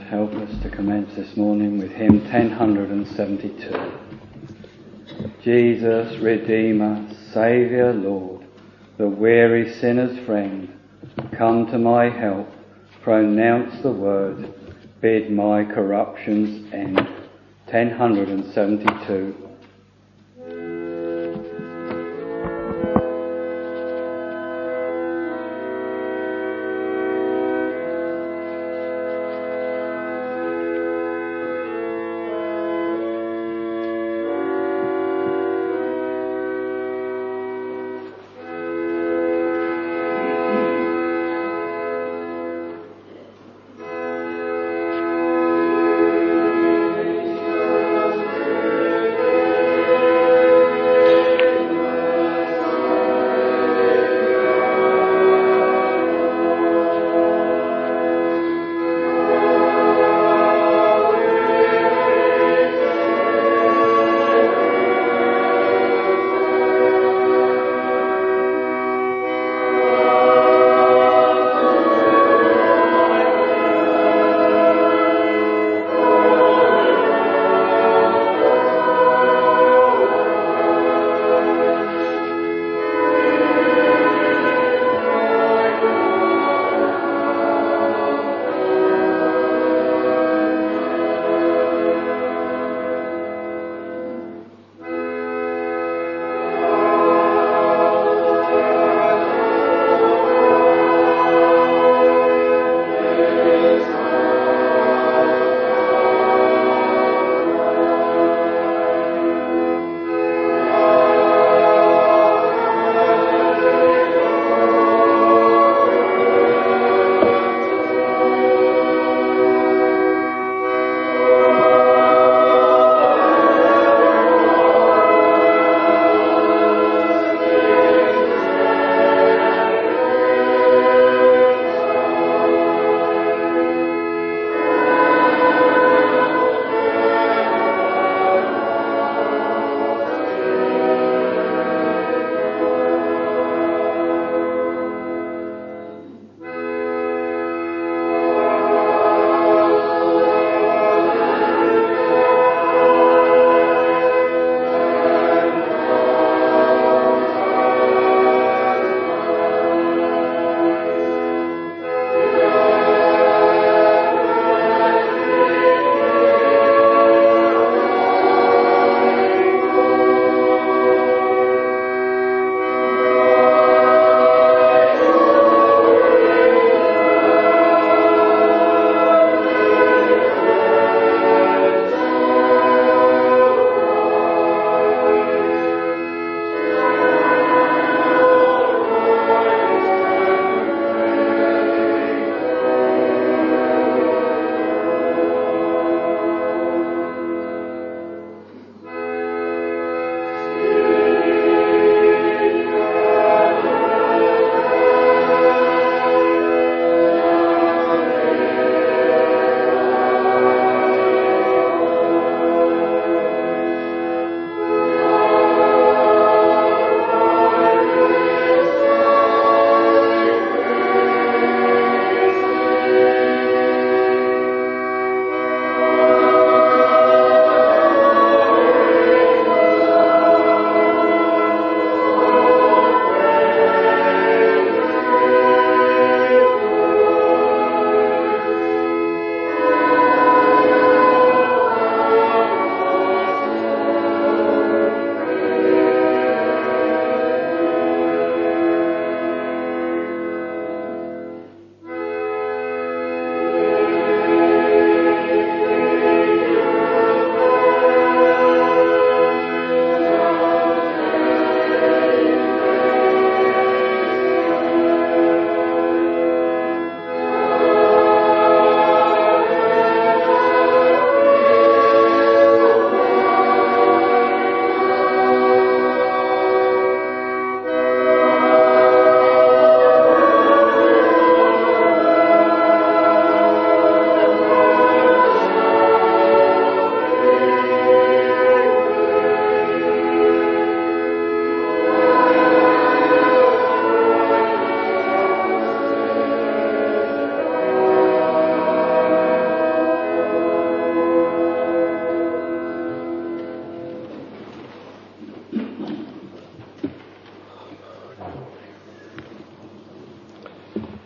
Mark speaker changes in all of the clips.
Speaker 1: help us to commence this morning with hymn 1072. Jesus, Redeemer, Saviour, Lord, the weary sinner's friend, come to my help, pronounce the word, bid my corruptions end. 1072.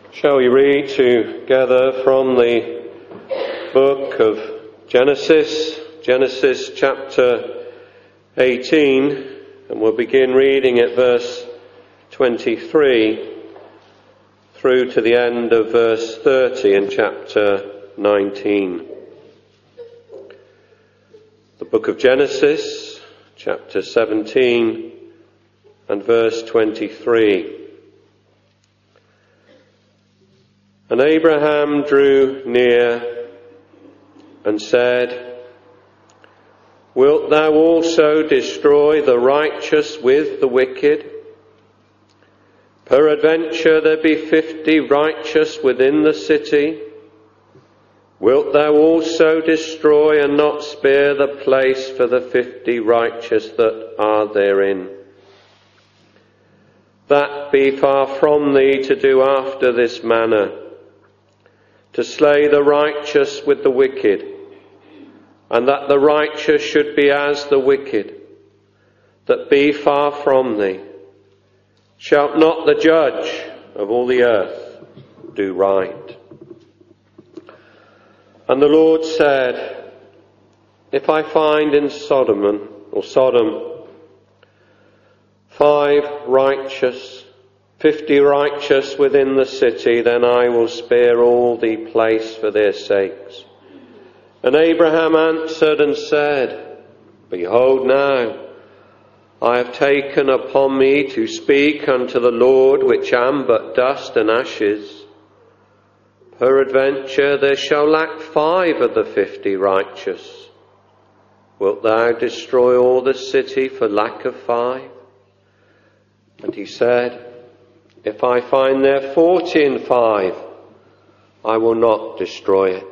Speaker 2: Shall we read together from the book of Genesis chapter 18, and we'll begin reading at verse 23 through to the end of verse 30 in chapter 19. The book of Genesis, chapter 17 and verse 23. And Abraham drew near and said, Wilt thou also destroy the righteous with the wicked? Peradventure there be 50 righteous within the city. Wilt thou also destroy and not spare the place for the 50 righteous that are therein? That be far from thee to do after this manner, to slay the righteous with the wicked, and that the righteous should be as the wicked, that be far from thee. Shalt not the judge of all the earth do right? And the Lord said, If I find in Sodom 5 righteous, 50 righteous within the city, then I will spare all the place for their sakes. And Abraham answered and said, Behold now, I have taken upon me to speak unto the Lord, which am but dust and ashes. Peradventure there shall lack 5 of the 50 righteous. Wilt thou destroy all the city for lack of 5? And he said, If I find there 40 and 5, I will not destroy it.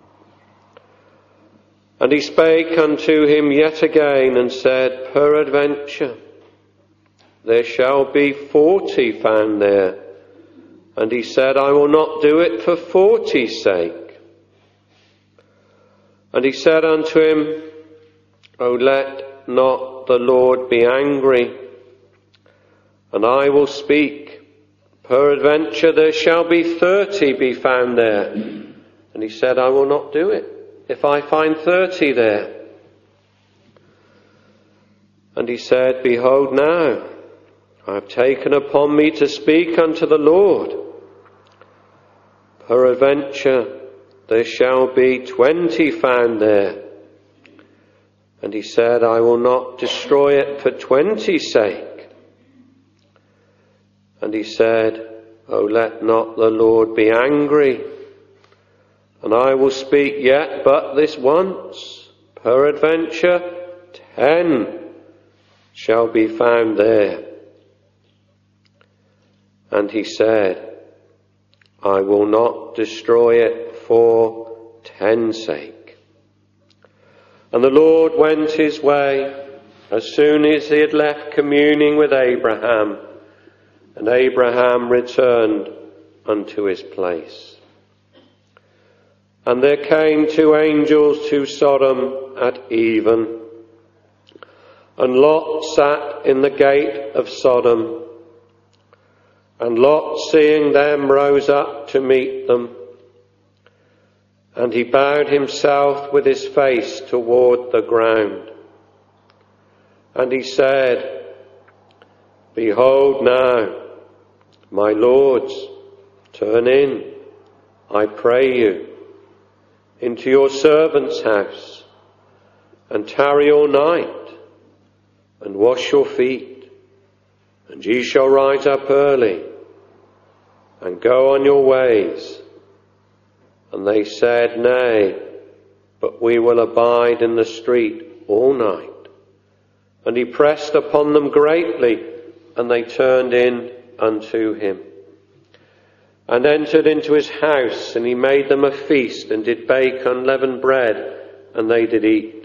Speaker 2: And he spake unto him yet again and said, Peradventure there shall be 40 found there. And he said, I will not do it for 40's sake. And he said unto him, O let not the Lord be angry, and I will speak. Peradventure there shall be 30 be found there. And he said, I will not do it, if I find 30 there. And he said, Behold now, I have taken upon me to speak unto the Lord. Peradventure there shall be 20 found there. And he said, I will not destroy it for 20's sake. And he said, O let not the Lord be angry, and I will speak yet but this once. Peradventure 10 shall be found there. And he said, I will not destroy it for 10's sake. And the Lord went his way as soon as he had left communing with Abraham. And Abraham returned unto his place. And there came 2 angels to Sodom at even. And Lot sat in the gate of Sodom. And Lot, seeing them, rose up to meet them. And he bowed himself with his face toward the ground. And he said, Behold now, my lords, turn in, I pray you, into your servant's house, and tarry all night, and wash your feet, and ye shall rise up early, and go on your ways. And they said, Nay, but we will abide in the street all night. And he pressed upon them greatly, and they turned in unto him, and entered into his house, and he made them a feast, and did bake unleavened bread, and they did eat.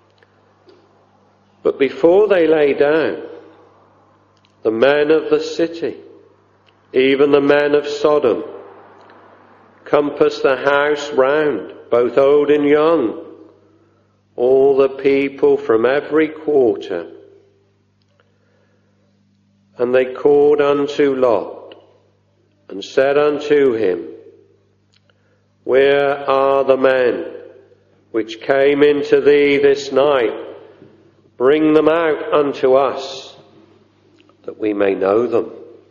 Speaker 2: But before they lay down, the men of the city, even the men of Sodom, compassed the house round, both old and young, all the people from every quarter. And they called unto Lot, and said unto him, Where are the men which came into thee this night? Bring them out unto us, that we may know them.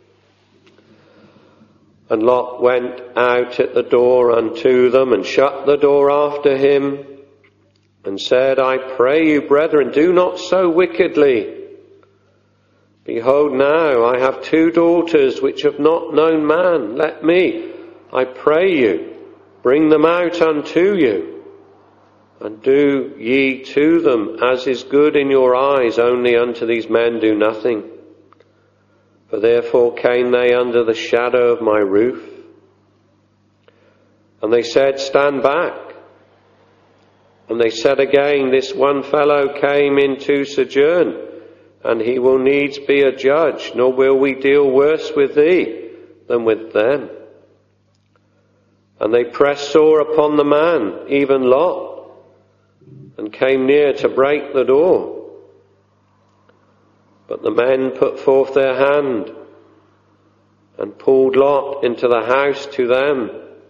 Speaker 2: And Lot went out at the door unto them, and shut the door after him, and said, I pray you, brethren, do not so wickedly. Behold, now I have 2 daughters which have not known man. Let me, I pray you, bring them out unto you, and do ye to them as is good in your eyes, only unto these men do nothing. For therefore came they under the shadow of my roof. And they said, Stand back. And they said again, This one fellow came into sojourn, and he will needs be a judge, nor will we deal worse with thee than with them. And they pressed sore upon the man, even Lot, and came near to break the door. But the men put forth their hand and pulled Lot into the house to them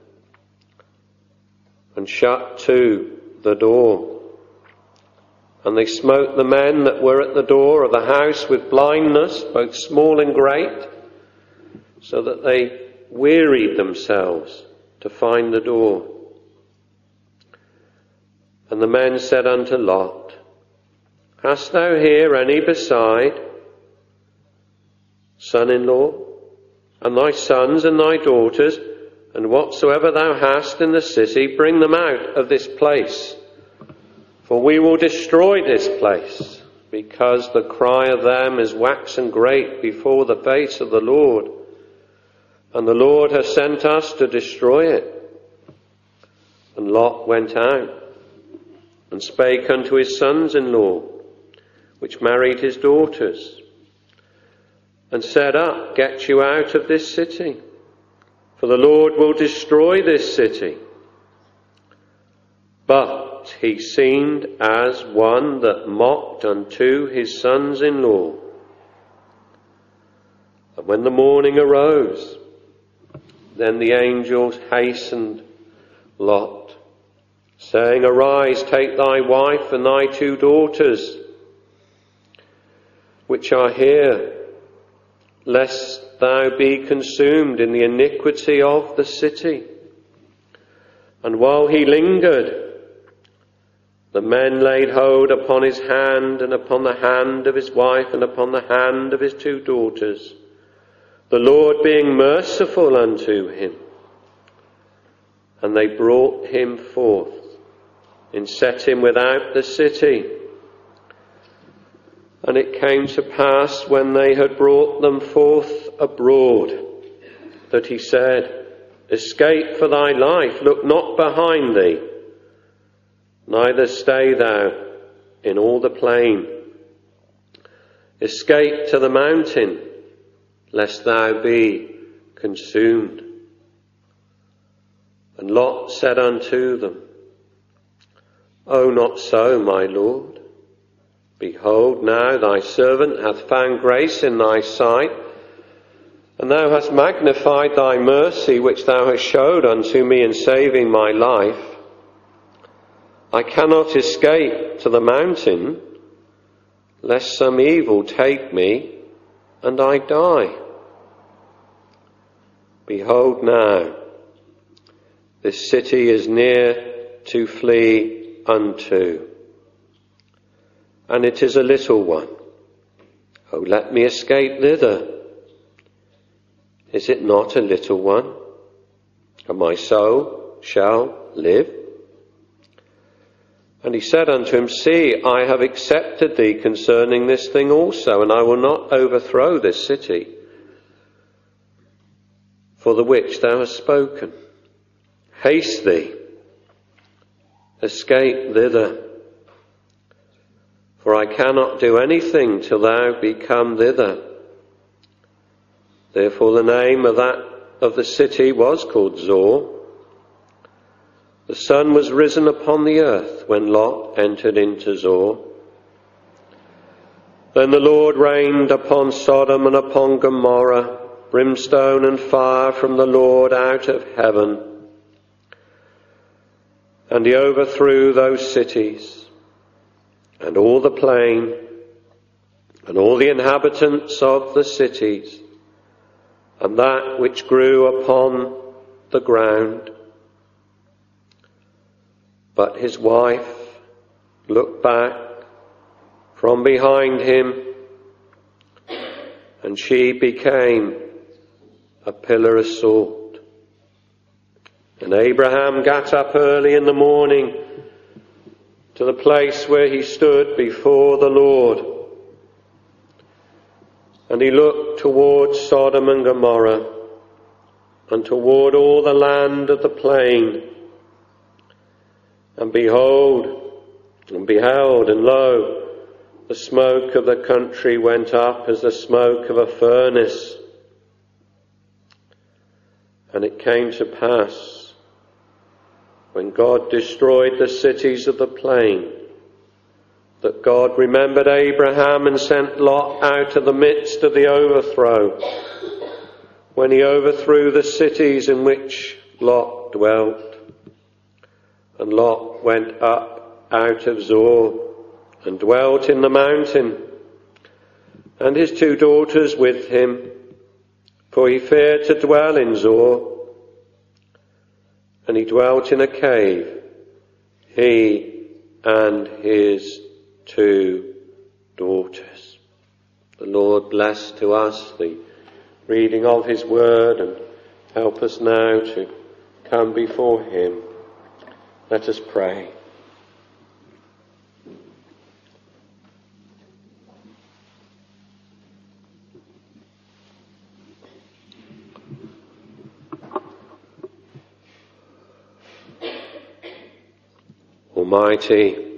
Speaker 2: and shut to the door. And they smote the men that were at the door of the house with blindness, both small and great, so that they wearied themselves to find the door. And the men said unto Lot, Hast thou here any beside, son-in-law, and thy sons and thy daughters, and whatsoever thou hast in the city, bring them out of this place. For we will destroy this place, because the cry of them is waxen great before the face of the Lord, and the Lord has sent us to destroy it. And Lot went out, and spake unto his sons-in-law, which married his daughters, and said, Up, get you out of this city, for the Lord will destroy this city. But he seemed as one that mocked unto his sons-in-law. And when the morning arose, then the angels hastened Lot, saying, Arise, take thy wife and thy 2 daughters, which are here, lest thou be consumed in the iniquity of the city. And while he lingered, the men laid hold upon his hand, and upon the hand of his wife, and upon the hand of his 2 daughters, the Lord being merciful unto him. And they brought him forth, and set him without the city. And it came to pass, when they had brought them forth abroad, that he said, Escape for thy life, look not behind thee, neither stay thou in all the plain. Escape to the mountain, lest thou be consumed. And Lot said unto them, O not so, my Lord. Behold, now thy servant hath found grace in thy sight, and thou hast magnified thy mercy which thou hast showed unto me in saving my life. I cannot escape to the mountain, lest some evil take me, and I die. Behold now, this city is near to flee unto, and it is a little one. Oh, let me escape thither. Is it not a little one? And my soul shall live? And he said unto him, See, I have accepted thee concerning this thing also, and I will not overthrow this city, for the which thou hast spoken. Haste thee, escape thither, for I cannot do anything till thou be come thither. Therefore the name of the city was called Zoar. The sun was risen upon the earth when Lot entered into Zoar. Then the Lord rained upon Sodom and upon Gomorrah brimstone and fire from the Lord out of heaven. And he overthrew those cities, and all the plain, and all the inhabitants of the cities, and that which grew upon the ground. But his wife looked back from behind him, and she became a pillar of salt. And Abraham got up early in the morning to the place where he stood before the Lord. And he looked toward Sodom and Gomorrah, and toward all the land of the plain. And behold, and beheld, and lo, the smoke of the country went up as the smoke of a furnace. And it came to pass, when God destroyed the cities of the plain, that God remembered Abraham and sent Lot out of the midst of the overthrow, when he overthrew the cities in which Lot dwelt. And Lot went up out of Zoar, and dwelt in the mountain, and his 2 daughters with him, for he feared to dwell in Zoar. And he dwelt in a cave, he and his 2 daughters. The Lord bless to us the reading of his word, and help us now to come before him. Let us pray. Almighty,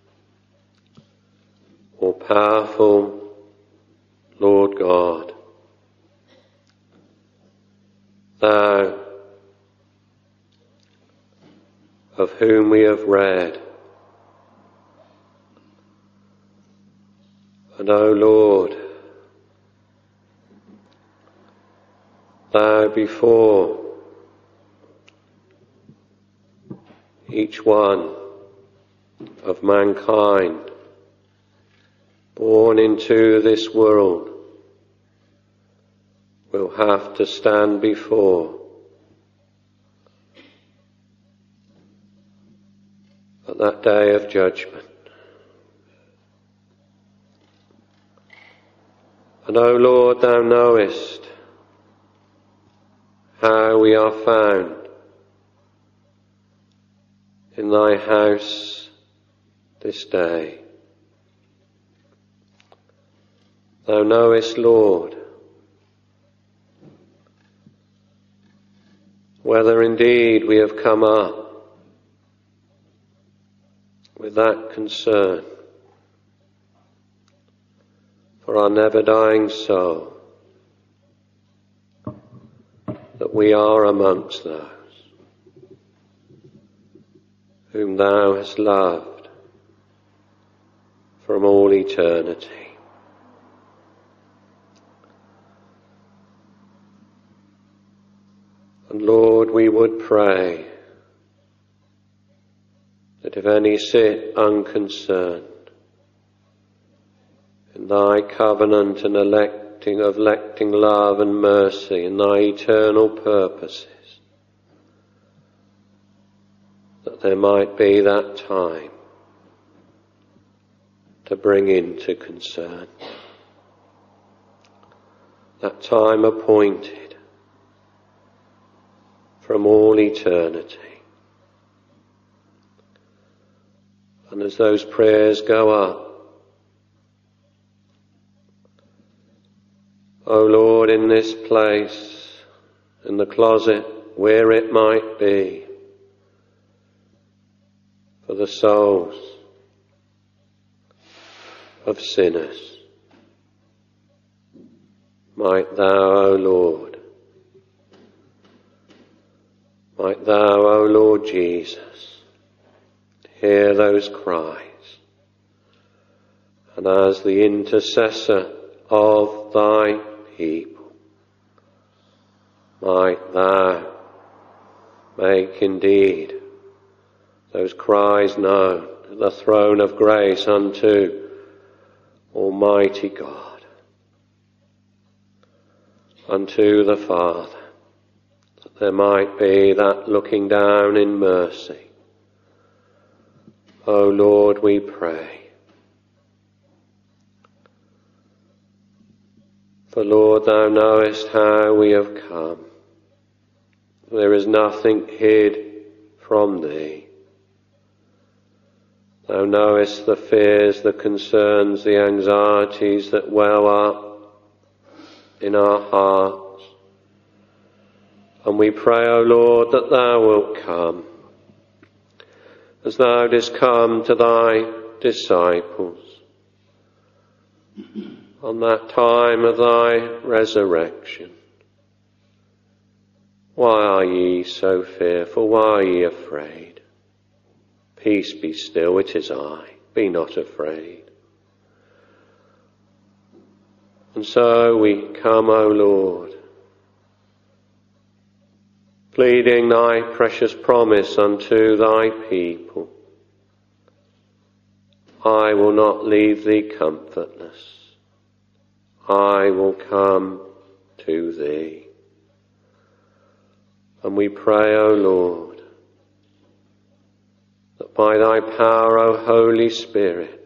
Speaker 2: all-powerful Lord God, Thou, of whom we have read, and O Lord, Thou before each one of mankind born into this world will have to stand before at that day of judgment. And O Lord, Thou knowest how we are found in Thy house this day. Thou knowest, Lord, whether indeed we have come up with that concern for our never-dying soul, that we are amongst those whom Thou hast loved from all eternity. And Lord, we would pray that if any sit unconcerned in Thy covenant and electing love and mercy and Thy eternal purposes, that there might be that time to bring into concern, that time appointed from all eternity. And as those prayers go up, O Lord, in this place, in the closet, where it might be, for the souls of sinners, might Thou, O Lord, might Thou, O Lord Jesus, hear those cries, and as the intercessor of Thy people, might thou make indeed those cries known at the throne of grace unto Almighty God, unto the Father, that there might be that looking down in mercy. O Lord, we pray. For Lord, thou knowest how we have come. There is nothing hid from thee. Thou knowest the fears, the concerns, the anxieties that well up in our hearts. And we pray, O Lord, that thou wilt come, as thou didst come to thy disciples on that time of thy resurrection. Why are ye so fearful? Why are ye afraid? Peace, be still, it is I. Be not afraid. And so we come, O Lord, pleading thy precious promise unto thy people. I will not leave thee comfortless. I will come to thee. And we pray, O Lord, that by thy power, O Holy Spirit,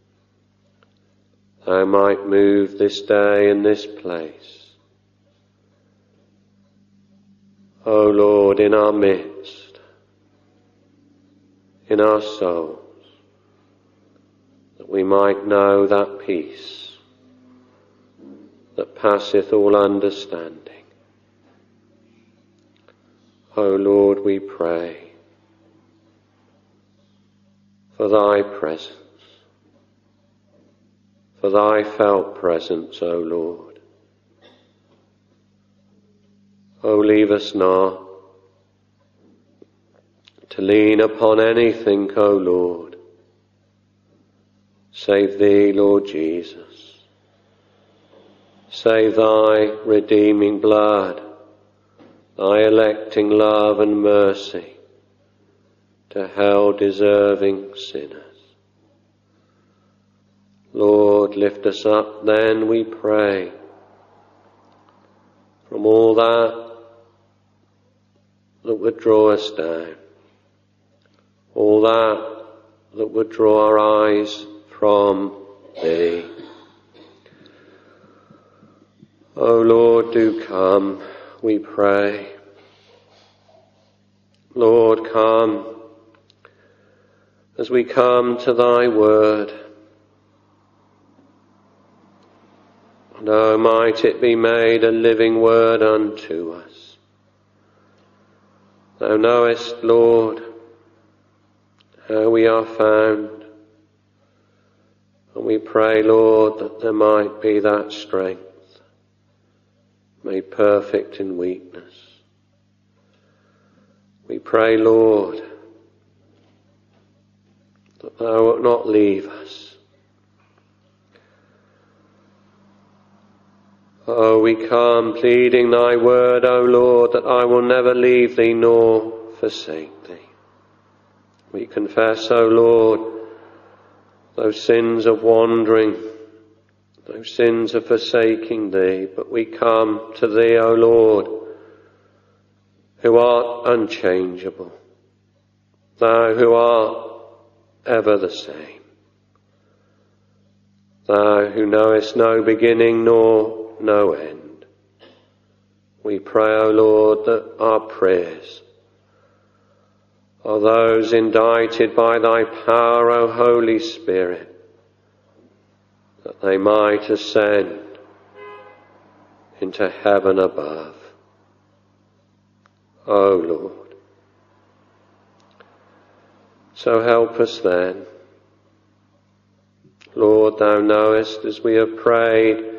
Speaker 2: thou might move this day in this place. O Lord, in our midst, in our souls, that we might know that peace that passeth all understanding. O Lord, we pray for thy presence, for thy felt presence, O Lord. O leave us not to lean upon anything, O Lord, save thee, Lord Jesus. Save thy redeeming blood, thy electing love and mercy to hell deserving sinners. Lord, lift us up then, we pray, from all that would draw us down, all that would draw our eyes from thee. O Lord, do come, we pray. Lord, come as we come to thy word. And oh, might it be made a living word unto us. Thou knowest, Lord, how we are found. And we pray, Lord, that there might be that strength made perfect in weakness. We pray, Lord, that thou wilt not leave us. Oh, we come pleading thy word, O Lord, that I will never leave thee nor forsake thee. We confess, O Lord, those sins of wandering, those sins of forsaking thee, but we come to thee, O Lord, who art unchangeable, thou who art ever the same, thou who knowest no beginning nor no end. We pray, O Lord, that our prayers are those indited by thy power, O Holy Spirit, that they might ascend into heaven above. O Lord, so help us then. Lord, thou knowest, as we have prayed,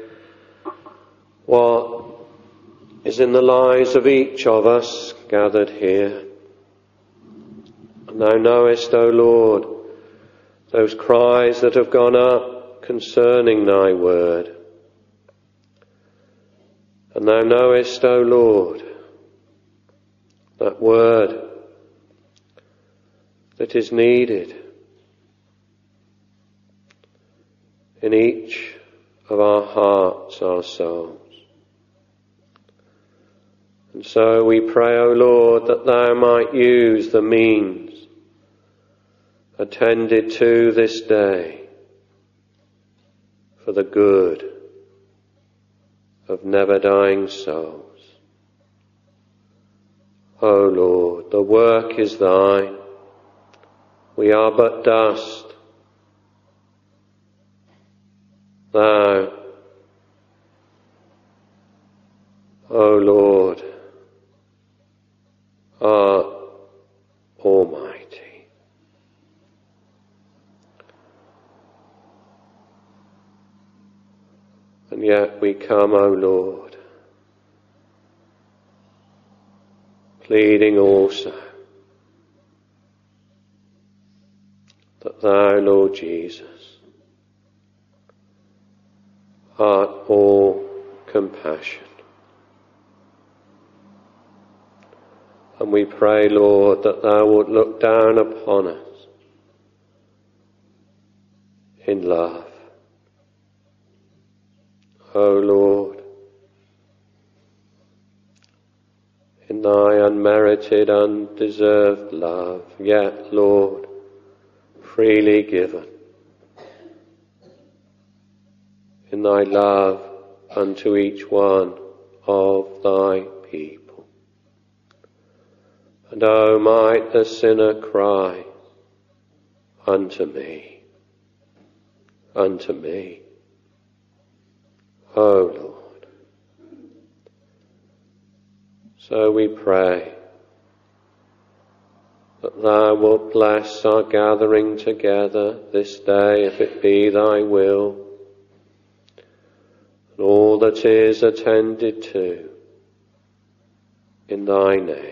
Speaker 2: what is in the lives of each of us gathered here. And thou knowest, O Lord, those cries that have gone up concerning thy word. And thou knowest, O Lord, that word that is needed in each of our hearts, our souls. And so we pray, O Lord, that thou might use the means attended to this day for the good of never-dying souls. O Lord, the work is thine. We are but dust. Thou, O Lord, art almighty. And yet we come, O Lord, pleading also that thou, Lord Jesus, art all compassion. And we pray, Lord, that thou wilt look down upon us in love. O Lord, in thy unmerited, undeserved love, yet, Lord, freely given, in thy love unto each one of thy people. And O might the sinner cry, unto me, unto me, O Lord. So we pray that thou wilt bless our gathering together this day, if it be thy will, and all that is attended to in thy name.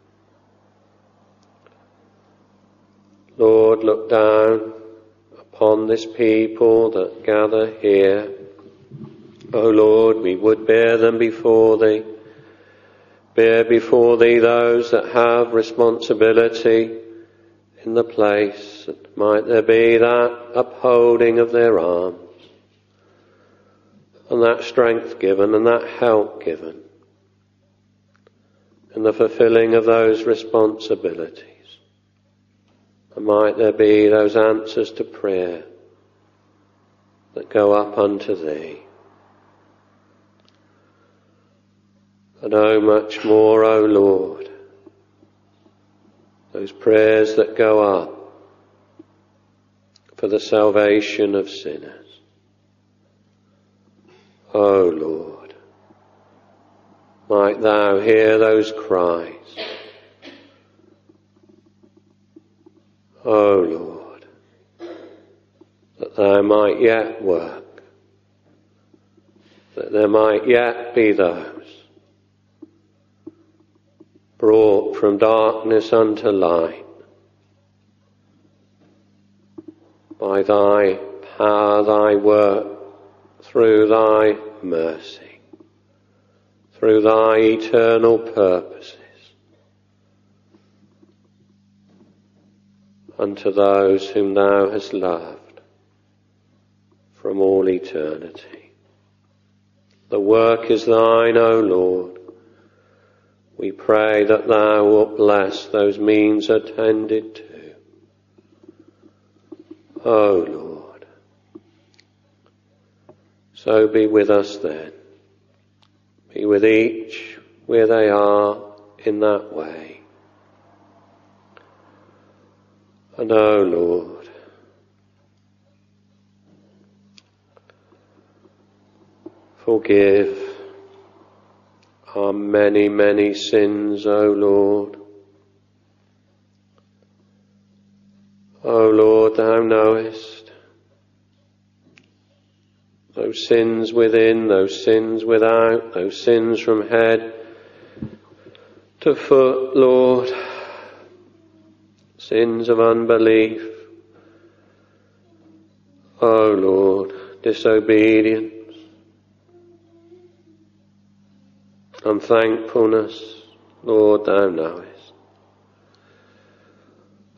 Speaker 2: Lord, look down upon this people that gather here. O Lord, we would bear them before thee. Bear before thee those that have responsibility in the place. And might there be that upholding of their arms, and that strength given, and that help given in the fulfilling of those responsibilities. And might there be those answers to prayer that go up unto thee. And oh, much more, O Lord, those prayers that go up for the salvation of sinners. O Lord, might thou hear those cries. O Lord, that thou might yet work, that there might yet be those brought from darkness unto light by thy power, thy work, through thy mercy, through thy eternal purposes, unto those whom thou hast loved from all eternity. The work is thine, O Lord. We pray that thou wilt bless those means attended to. O Lord, so be with us then. Be with each where they are in that way. And O Lord, forgive our many, many sins, O Lord. O Lord, thou knowest those sins within, those sins without, those sins from head to foot, Lord. Sins of unbelief, O Lord, disobedience, unthankfulness, Lord, thou knowest.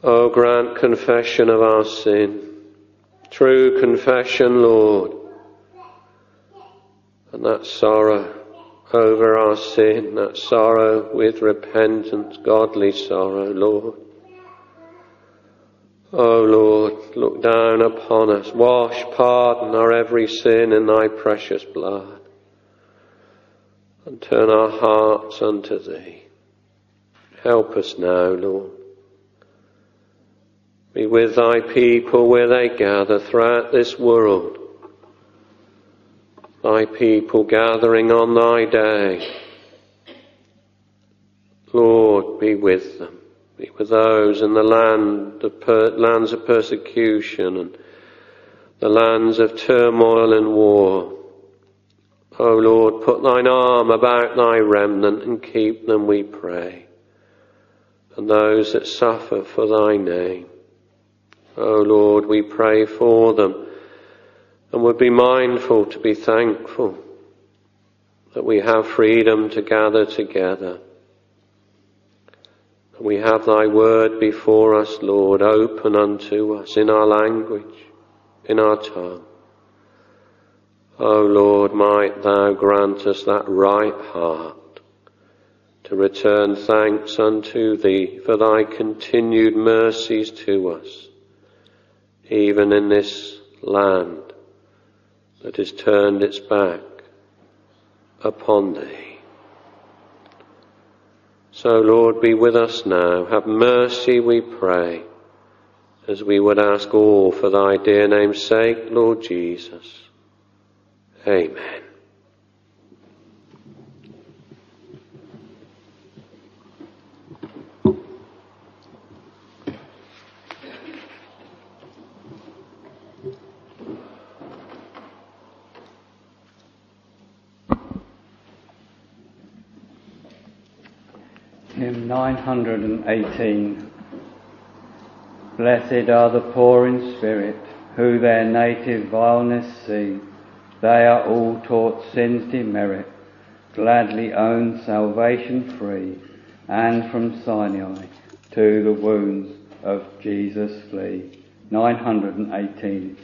Speaker 2: O grant confession of our sin, true confession, Lord, and that sorrow over our sin, that sorrow with repentance, godly sorrow, Lord. O Lord, look down upon us, wash, pardon our every sin in thy precious blood, and turn our hearts unto thee. Help us now, Lord. Be with thy people where they gather throughout this world. Thy people gathering on thy day. Lord, be with them. Be with those in the lands of persecution and the lands of turmoil and war. O Lord, put thine arm about thy remnant and keep them, we pray, and those that suffer for thy name. O Lord, we pray for them and would be mindful to be thankful that we have freedom to gather together. We have thy word before us, Lord, open unto us in our language, in our tongue. O Lord, might thou grant us that right heart to return thanks unto thee for thy continued mercies to us, even in this land that has turned its back upon thee. So, Lord, be with us now. Have mercy, we pray, as we would ask all for thy dear name's sake, Lord Jesus. Amen.
Speaker 1: Hymn 918. Blessed are the poor in spirit, who their native vileness see. They are all taught sin's demerit, gladly own salvation free, and from Sinai to the wounds of Jesus flee. 918.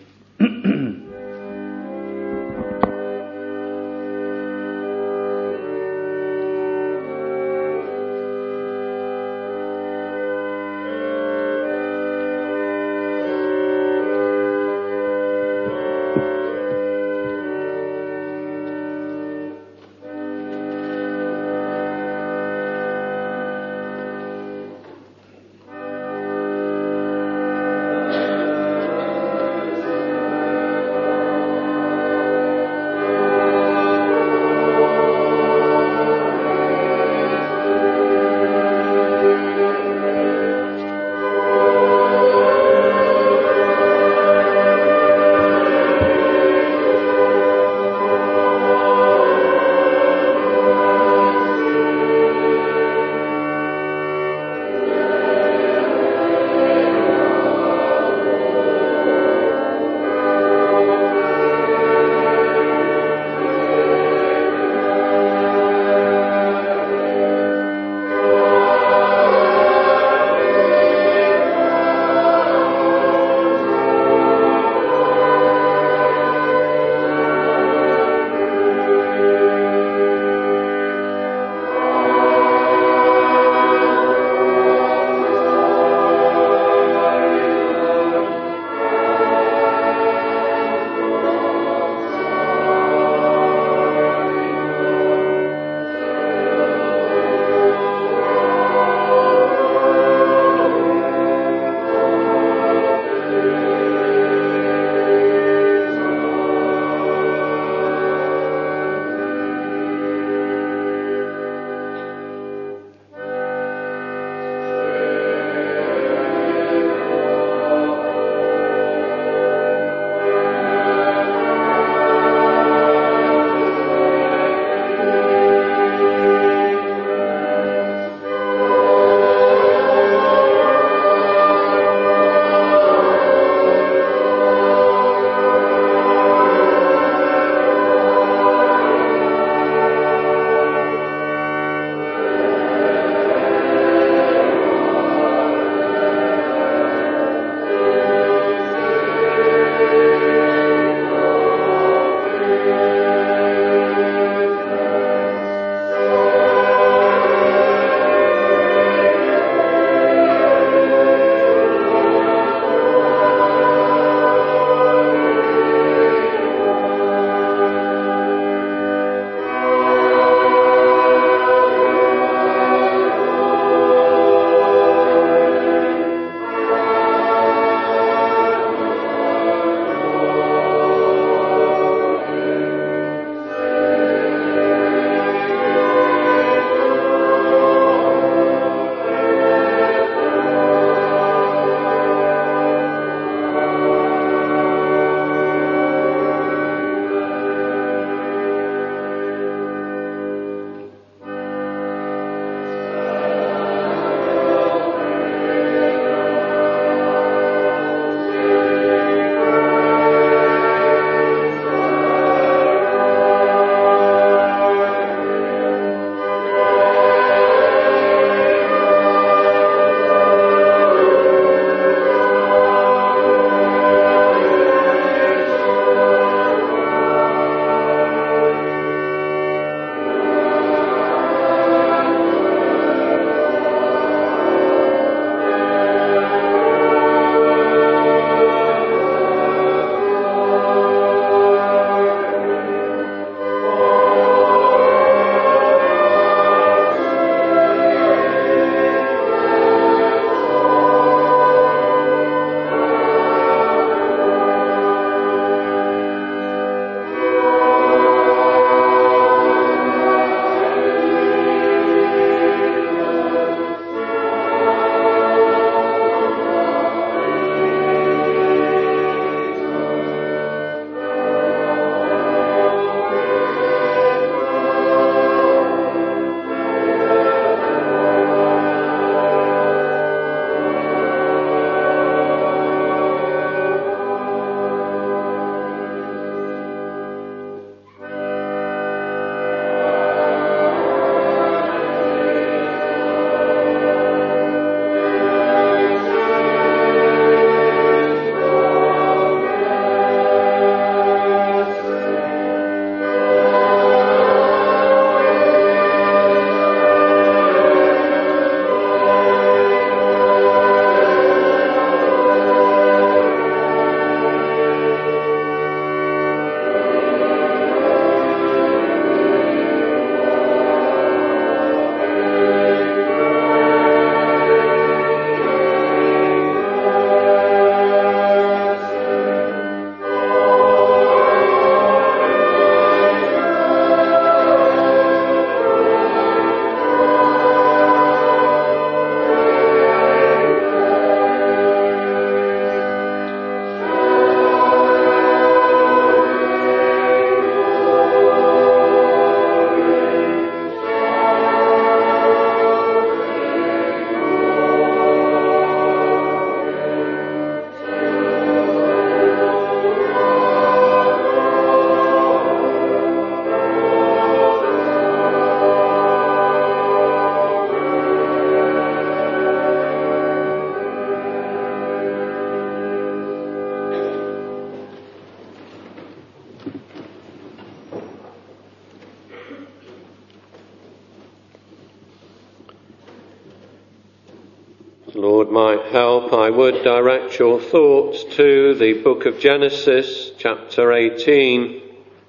Speaker 2: The Lord might help, I would direct your thoughts to the book of Genesis, chapter 18,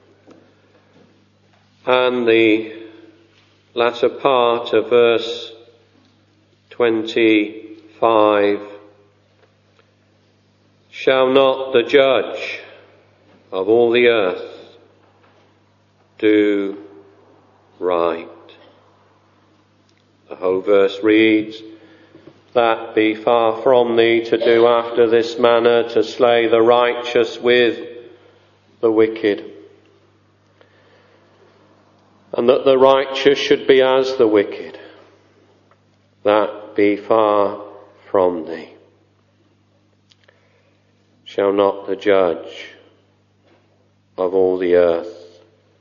Speaker 2: and the latter part of verse 25. Shall not the judge of all the earth do right? The whole verse reads, that be far from thee to do after this manner, to slay the righteous with the wicked, and that the righteous should be as the wicked. That be far from thee. Shall not the judge of all the earth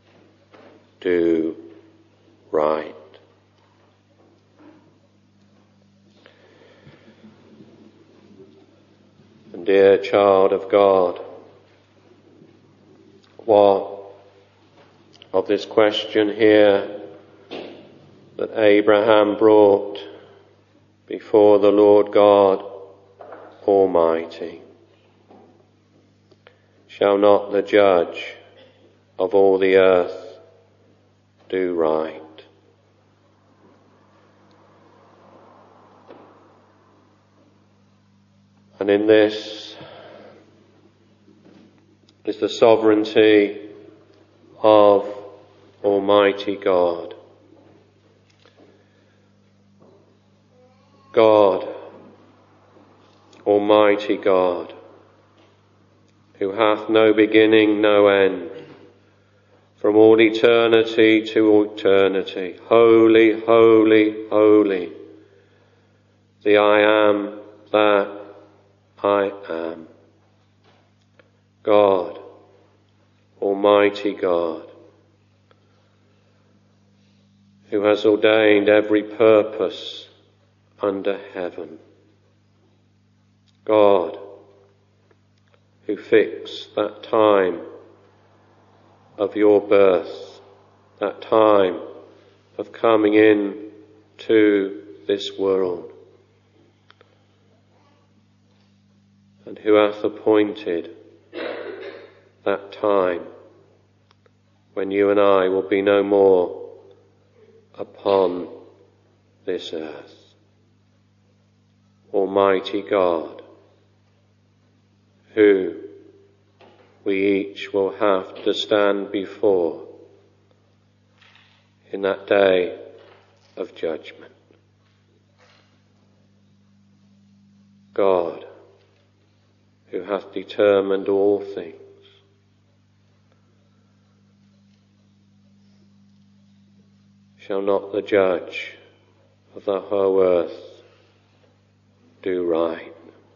Speaker 2: do right? And dear child of God, what of this question here that Abraham brought before the Lord God Almighty? Shall not the judge of all the earth do right? And in this is the sovereignty of Almighty God. God, Almighty God, who hath no beginning, no end, from all eternity to eternity. Holy, holy, holy, the I am that I am. God, Almighty God, who has ordained every purpose under heaven. God, who fixed that time of your birth, that time of coming in to this world, and who hath appointed that time when you and I will be no more upon this earth. Almighty God, who we each will have to stand before in that day of judgment. God, who hath determined all things, shall not the judge of the whole earth do right?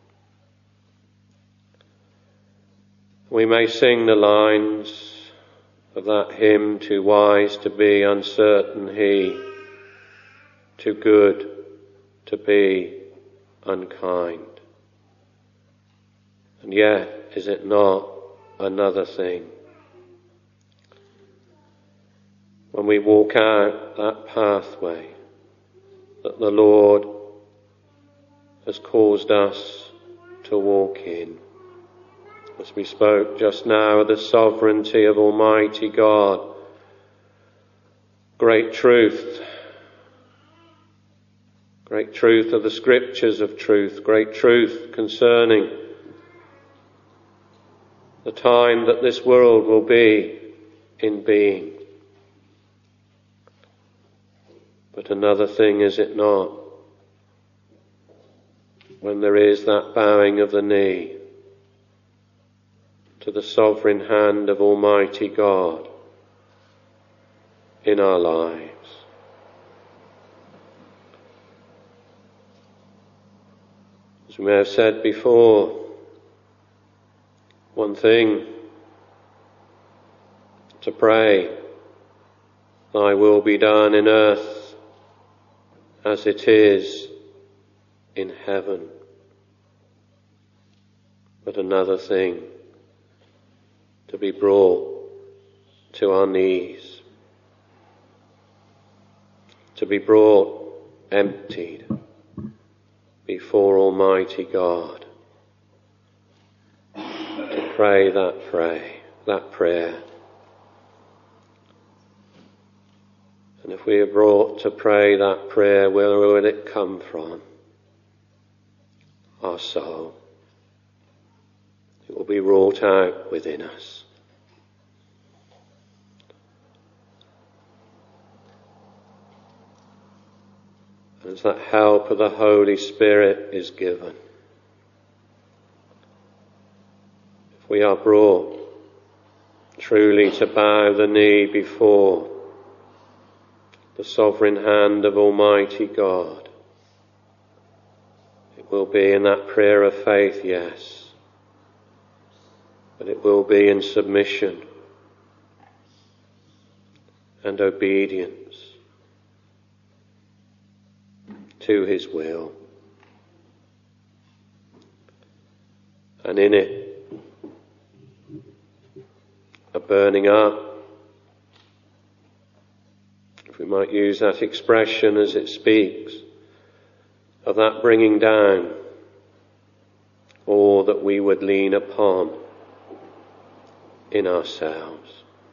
Speaker 2: We may sing the lines of that hymn, too wise to be uncertain he, too good to be unkind. And yet, is it not another thing when we walk out that pathway that the Lord has caused us to walk in? As we spoke just now of the sovereignty of Almighty God, great truth of the Scriptures of truth, great truth concerning the time that this world will be in being. But another thing, is it not, when there is that bowing of the knee to the sovereign hand of Almighty God in our lives. As we may have said before, one thing to pray, thy will be done in earth as it is in heaven. But another thing, to be brought to our knees, to be brought emptied before before Almighty God to pray that prayer. And if we are brought to pray that prayer, where will it come from? Our soul. It will be wrought out within us. And as that help of the Holy Spirit is given, if we are brought truly to bow the knee before the sovereign hand of Almighty God, it will be in that prayer of faith, yes, but it will be in submission and obedience to his will. And in it, a burning up, if we might use that expression as it speaks, of that bringing down all that we would lean upon in ourselves.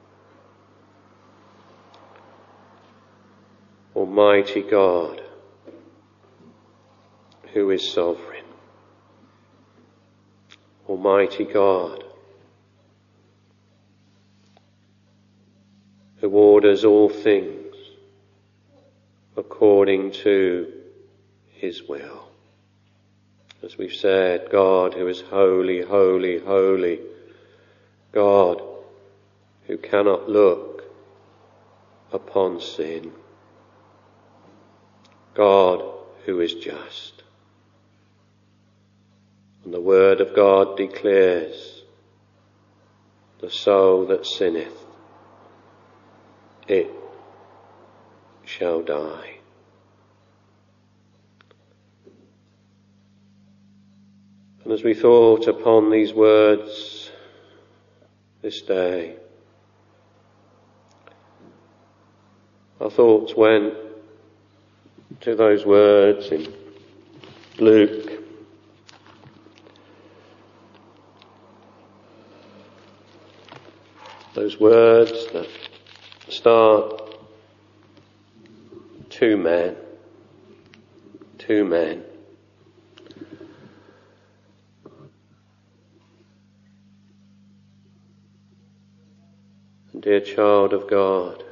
Speaker 2: Almighty God, who is sovereign. Almighty God, who orders all things according to his will. As we've said, God who is holy, holy, holy. God who cannot look upon sin. God who is just. And the word of God declares, the soul that sinneth, it shall die. And as we thought upon these words this day, our thoughts went to those words in Luke. Those words that start, two men. And dear child of God,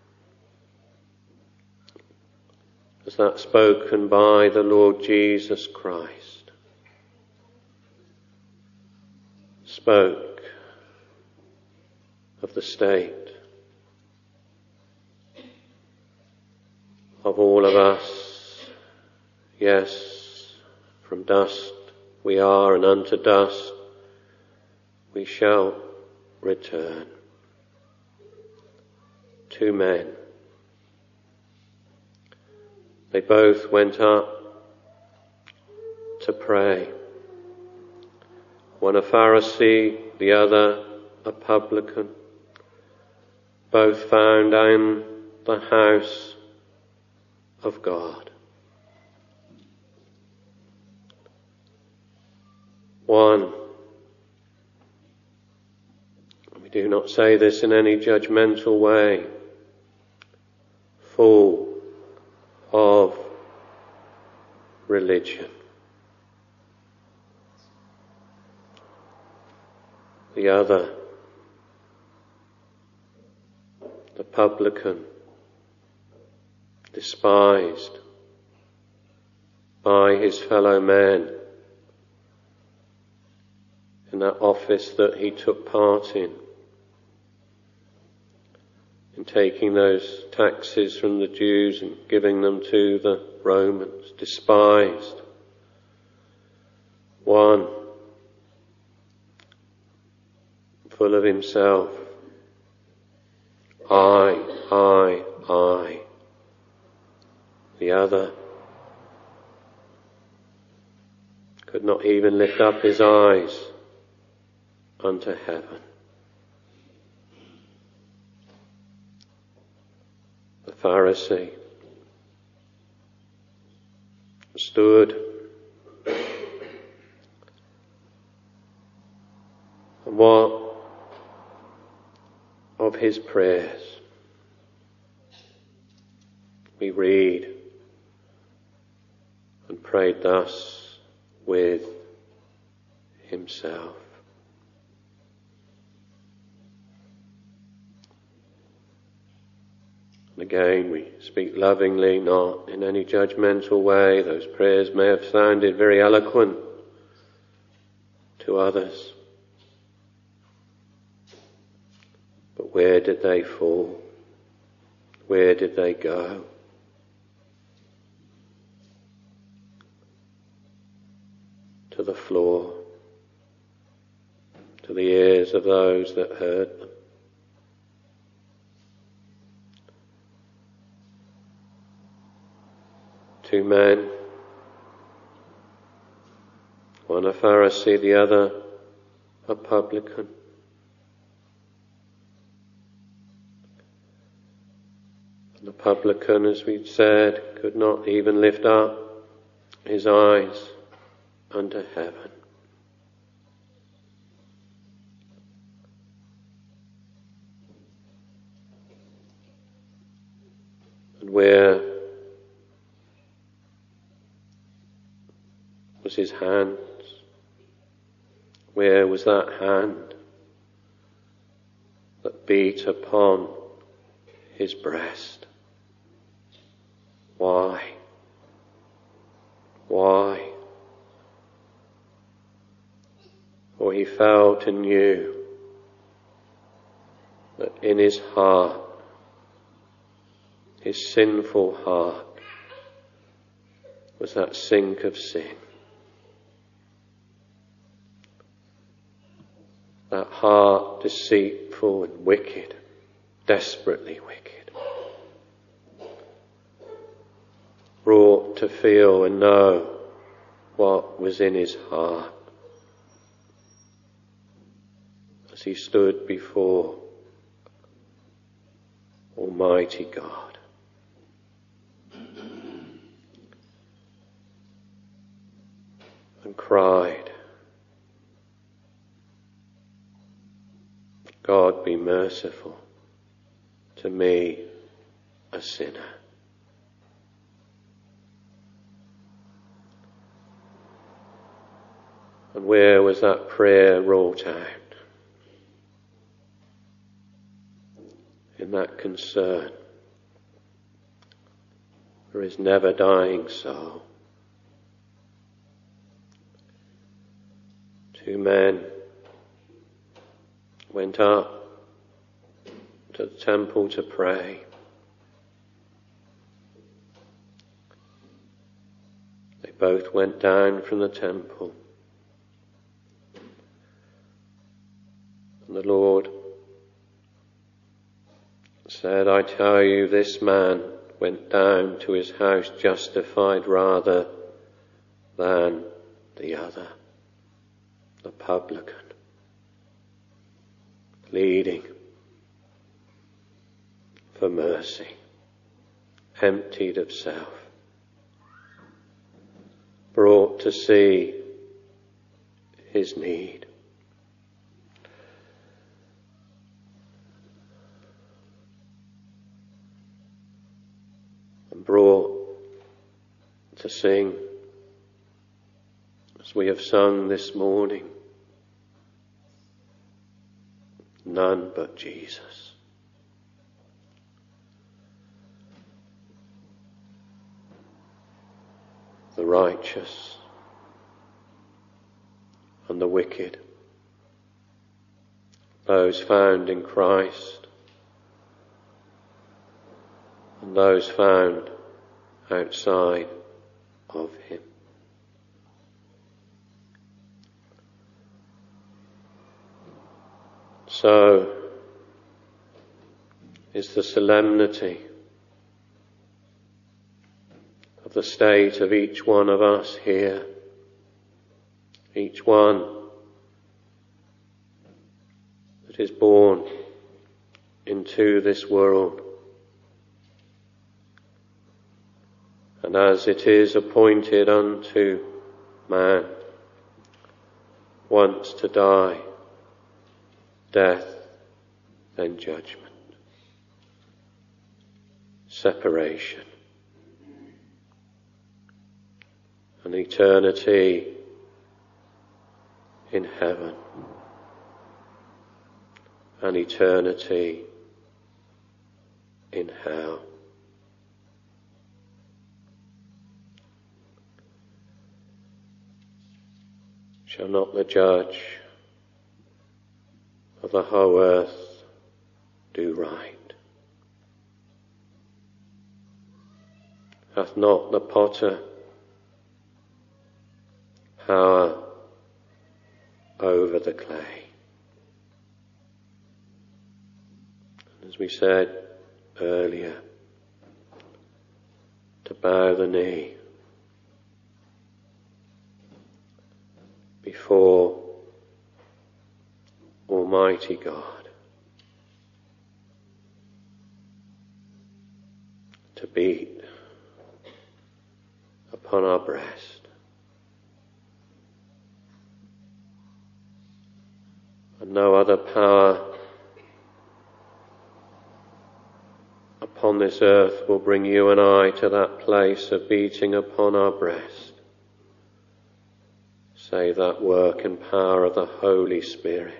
Speaker 2: as that spoken by the Lord Jesus Christ, spoke of the state of all of us. Yes, from dust we are, and unto dust we shall return. Two men. They both went up to pray. One a Pharisee, the other a publican. Both found in the house of God. One, we do not say this in any judgmental way, full of religion. The other, the publican, despised by his fellow men in that office that he took part in taking those taxes from the Jews and giving them to the Romans, despised. One, full of himself, I. The other could not even lift up his eyes unto heaven. The Pharisee stood And what of his prayers? We read and prayed thus with himself. And again, we speak lovingly, not in any judgmental way. Those prayers may have sounded very eloquent to others. But where did they fall? Where did they go? To the floor, to the ears of those that heard them. Two men, one a Pharisee, the other a publican. And the publican, as we've said, could not even lift up his eyes unto heaven. And where was his hands? Where was that hand that beat upon his breast? Why? Why? For he felt and knew that in his heart, his sinful heart, was that sink of sin. That heart deceitful and wicked, desperately wicked, brought to feel and know what was in his heart as he stood before Almighty God. And cried, God be merciful to me, a sinner. And where was that prayer wrought out? In that concern for his never dying soul. Two men went up to the temple to pray. They both went down from the temple. And the Lord said, I tell you, this man went down to his house justified rather than the other, the publican, pleading for mercy, emptied of self, brought to see his need. And brought to sing, as we have sung this morning, none but Jesus. The righteous and the wicked, those found in Christ and those found outside of him. So is the solemnity of the state of each one of us here, each one that is born into this world. And as it is appointed unto man once to die, death, then judgment, separation, an eternity in heaven, an eternity in hell. Shall not the judge of the whole earth do right? Hath not the potter power over the clay? As we said earlier, to bow the knee before Almighty God, to beat upon our breast, and no other power upon this earth will bring you and I to that place of beating upon our breast, save that work and power of the Holy Spirit,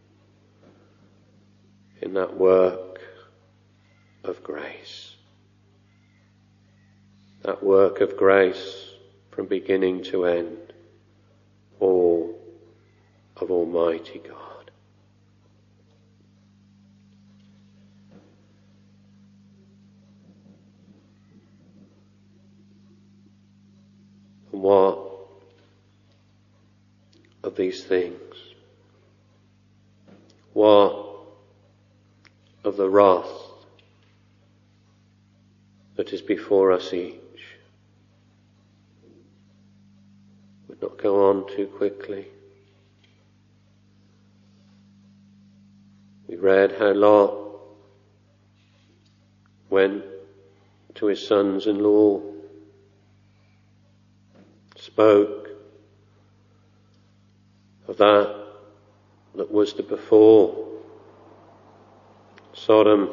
Speaker 2: in that work of grace. That work of grace from beginning to end, all of Almighty God. And what of these things? What of the wrath that is before us each? Would not go on too quickly. We read how Lot went to his sons-in-law, spoke of that was to befall Sodom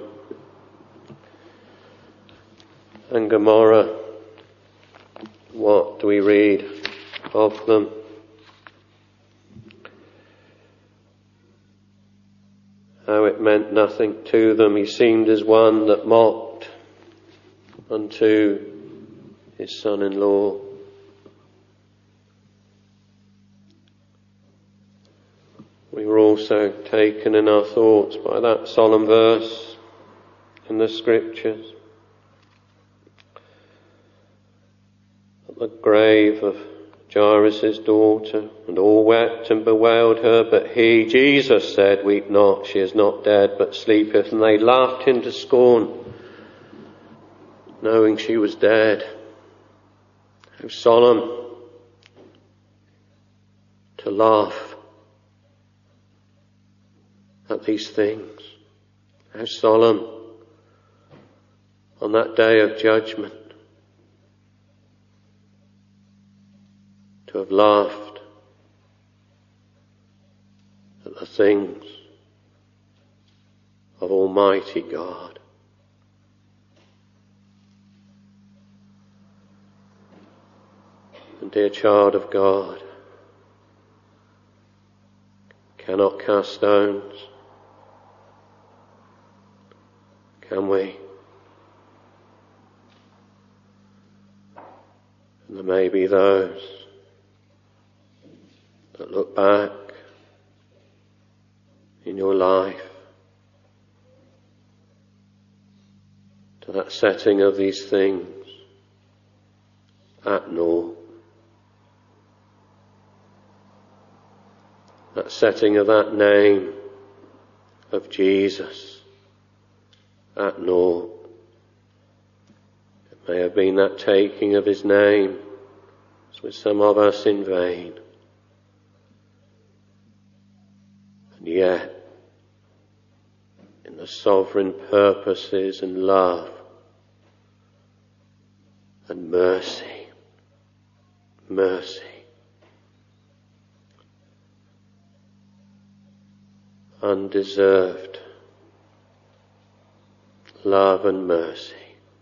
Speaker 2: and Gomorrah. What do we read of them? How it meant nothing to them. He seemed as one that mocked unto his son-in-law. We were also taken in our thoughts by that solemn verse in the Scriptures. At the grave of Jairus' daughter, and all wept and bewailed her, but he, Jesus, said, "Weep not, she is not dead, but sleepeth." And they laughed him to scorn, knowing she was dead. How solemn to laugh at these things. How solemn on that day of judgment to have laughed at the things of Almighty God. And dear child of God, cannot cast stones, can we? And there may be those that look back in your life to that setting of these things at naught. That setting of that name of Jesus at naught. It may have been that taking of his name, as with some of us, in vain. And yet, in the sovereign purposes and love and mercy, undeserved love and mercy.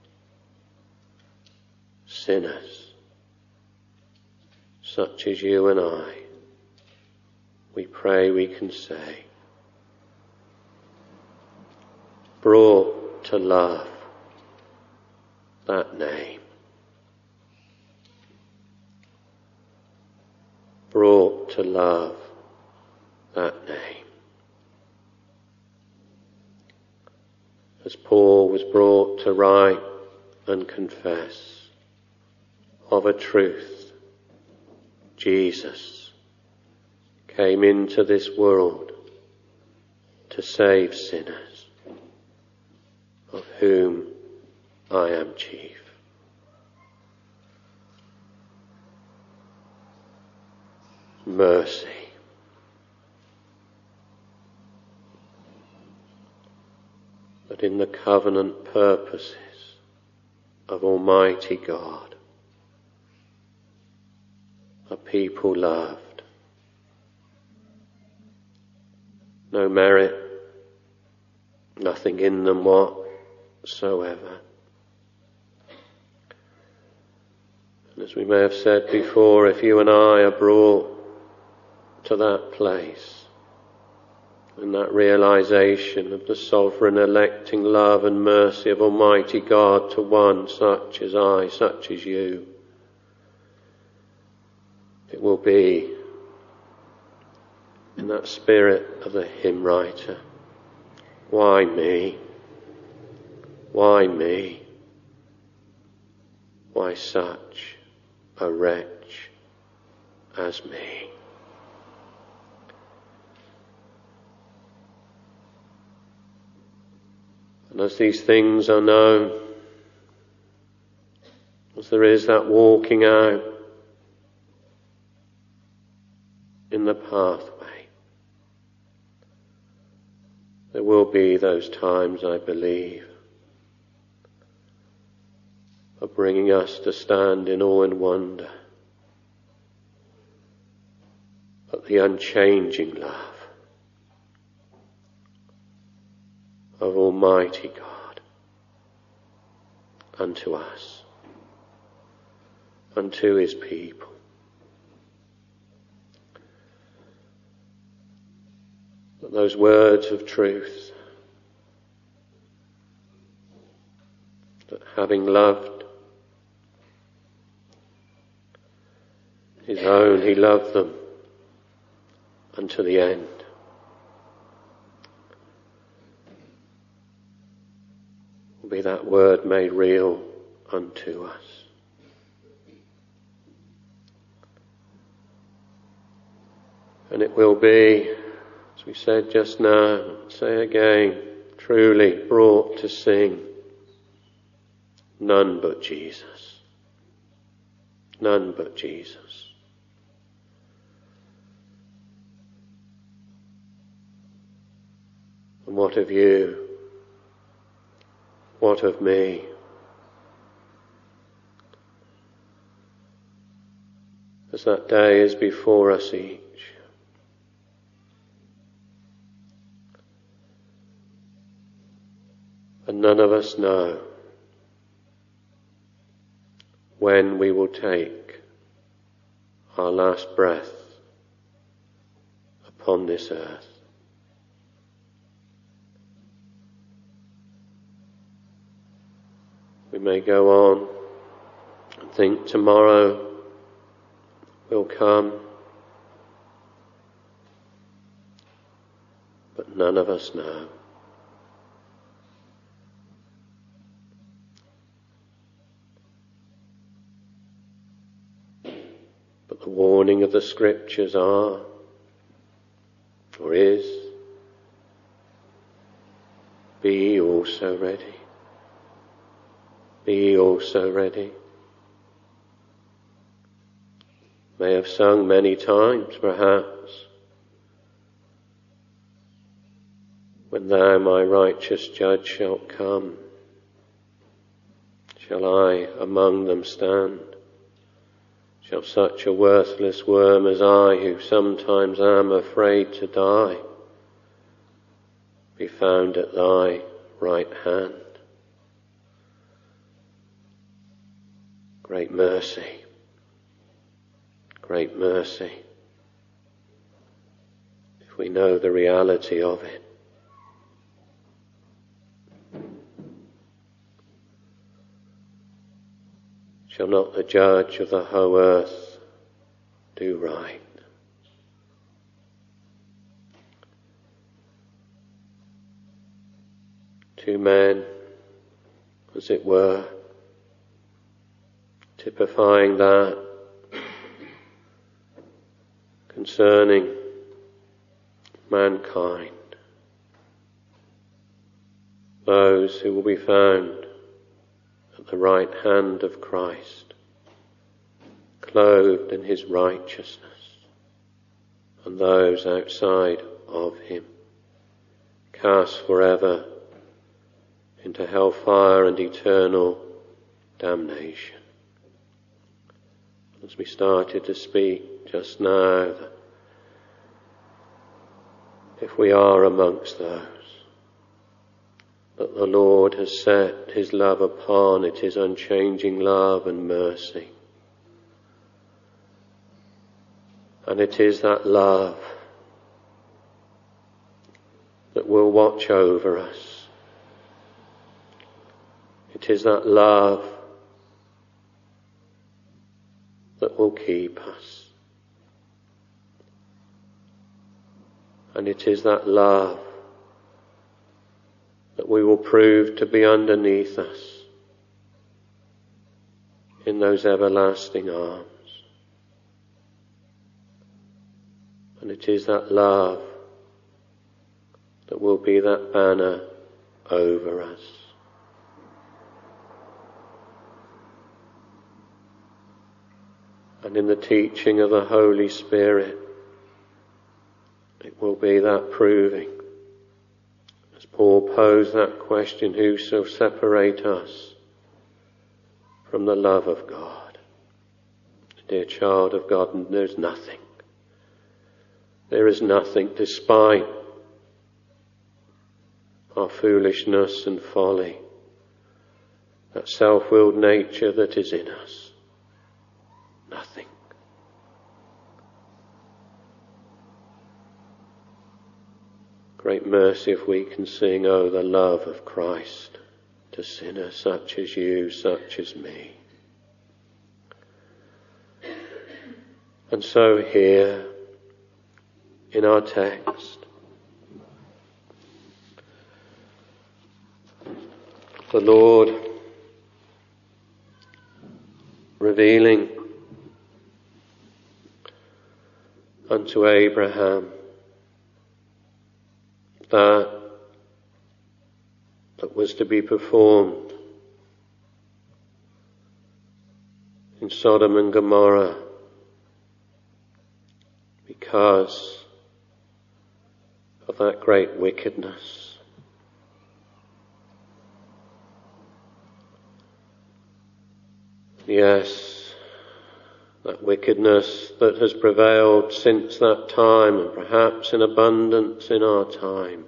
Speaker 2: Sinners, such as you and I, we pray we can say, brought to love that name. Brought to love that name. As Paul was brought to write and confess of a truth, Jesus came into this world to save sinners, of whom I am chief. Mercy. That in the covenant purposes of Almighty God, a people loved, no merit, nothing in them whatsoever. And as we may have said before, if you and I are brought to that place, and that realization of the sovereign electing love and mercy of Almighty God to one such as I, such as you, it will be in that spirit of the hymn writer. Why me? Why me? Why such a wretch as me? And as these things are known, as there is that walking out in the pathway, there will be those times, I believe, of bringing us to stand in awe and wonder at the unchanging love of Almighty God unto us, unto his people. That those words of truth, that having loved his own, he loved them unto the end. Be that word made real unto us. And it will be, as we said just now, say again, truly brought to sing none but Jesus. None but Jesus. And what of you? What of me? As that day is before us each, and none of us know when we will take our last breath upon this earth. We may go on and think tomorrow will come, but none of us know. But the warning of the Scriptures are, or is, be ye also ready. Be ye also ready. May have sung many times, perhaps, when thou, my righteous judge, shalt come, shall I among them stand? Shall such a worthless worm as I, who sometimes am afraid to die, be found at thy right hand. Great mercy, great mercy, if we know the reality of it. Shall not the judge of the whole earth do right? Two men, as it were, typifying that concerning mankind, those who will be found at the right hand of Christ, clothed in his righteousness, and those outside of him, cast forever into hellfire and eternal damnation. As we started to speak just now, that if we are amongst those that the Lord has set his love upon, it is unchanging love and mercy. And it is that love that will watch over us. It is that love that will keep us. And it is that love that we will prove to be underneath us in those everlasting arms. And it is that love that will be that banner over us. And in the teaching of the Holy Spirit, it will be that proving. As Paul posed that question, who shall separate us from the love of God? Dear child of God, there's nothing. There is nothing, despite our foolishness and folly, that self-willed nature that is in us. Nothing. Great mercy if we can sing, oh, the love of Christ to sinners such as you, such as me. And so here in our text, the Lord revealing unto Abraham that was to be performed in Sodom and Gomorrah because of that great wickedness. Yes, that wickedness that has prevailed since that time, and perhaps in abundance in our time.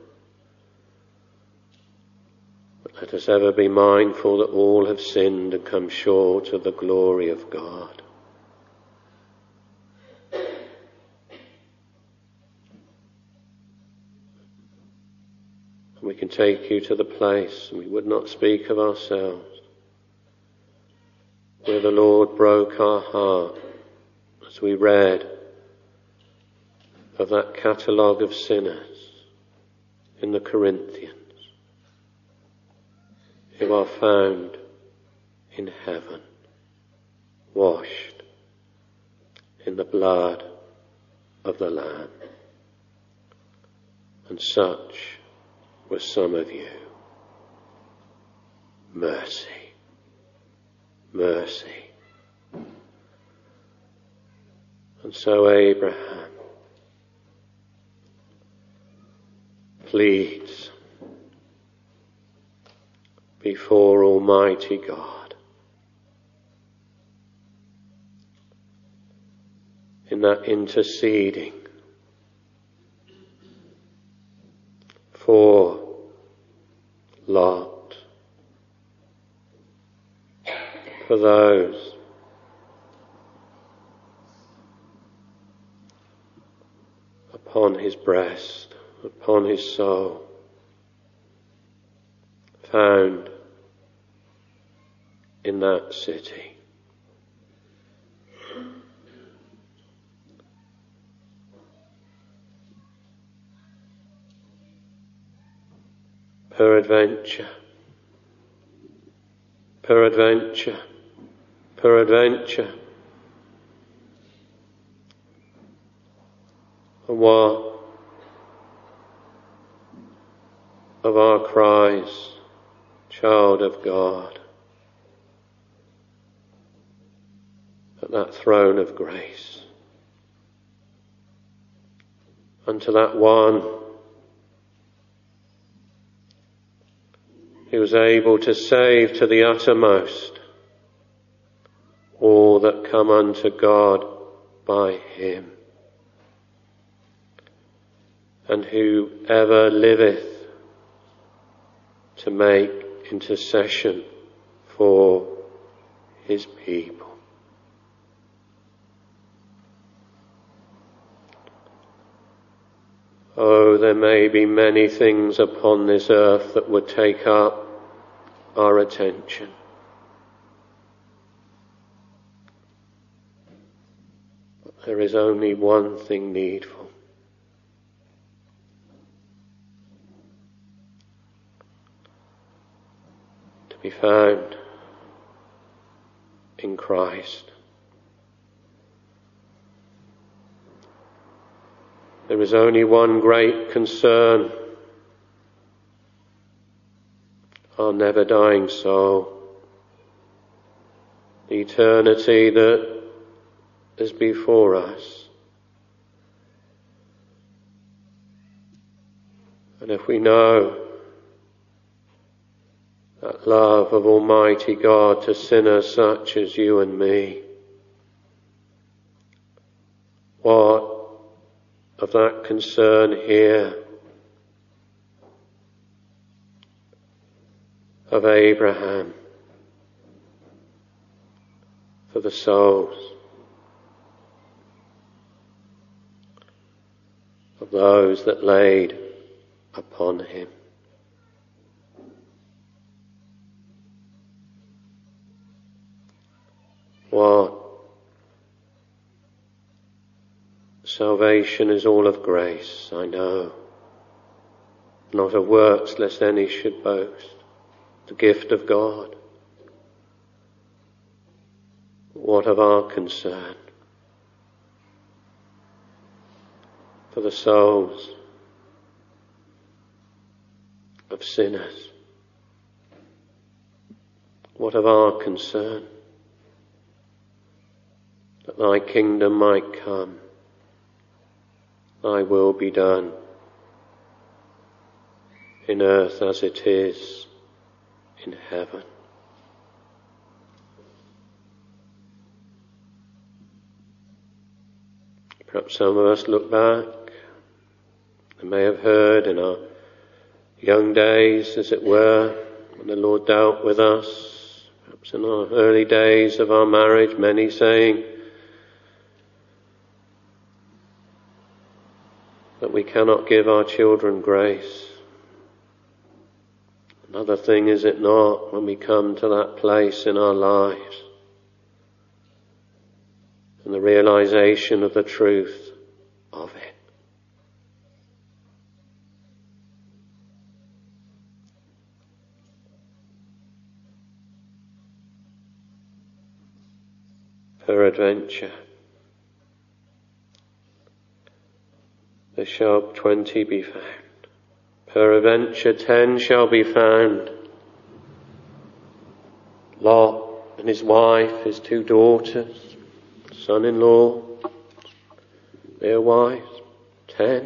Speaker 2: But let us ever be mindful that all have sinned and come short of the glory of God. We can take you to the place, and we would not speak of ourselves, where the Lord broke our heart as we read of that catalogue of sinners in the Corinthians who are found in heaven, washed in the blood of the Lamb. And such were some of you. Mercy. Mercy. And so Abraham pleads before Almighty God in that interceding for Lot, for those upon his breast, upon his soul, found in that city. Peradventure, peradventure, peradventure, what of our cries, child of God, at that throne of grace, unto that one who was able to save to the uttermost all that come unto God by him, and who ever liveth to make intercession for his people. Oh, there may be many things upon this earth that would take up our attention. But there is only one thing needful. To be found in Christ. There is only one great concern: our never dying soul, the eternity that is before us. And if we know that love of Almighty God to sinners such as you and me, what of that concern here of Abraham for the souls of those that laid upon him? What? Salvation is all of grace, I know, not of works, lest any should boast. The gift of God. What of our concern for the souls of sinners? What of our concern that thy kingdom might come, thy will be done in earth as it is in heaven. Perhaps some of us look back and may have heard in our young days, as it were, when the Lord dealt with us, perhaps in our early days of our marriage, many saying that we cannot give our children grace. Another thing, is it not, when we come to that place in our lives and the realization of the truth of it. Peradventure, there shall 20 be found. Peradventure 10 shall be found. Lot and his wife, his 2 daughters, son-in-law, their wives, 10.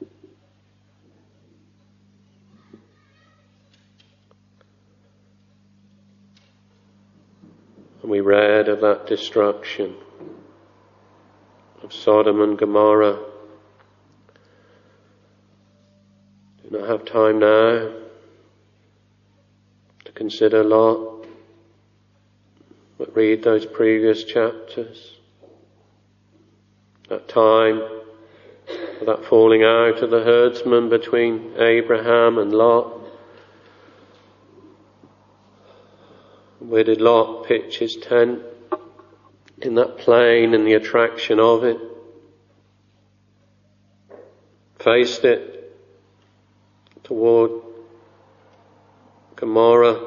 Speaker 2: And we read of that destruction of Sodom and Gomorrah. Do not have time now consider Lot, but read those previous chapters. That time, that falling out of the herdsman between Abraham and Lot. Where did Lot pitch his tent? In that plain and the attraction of it. Faced it toward Gomorrah.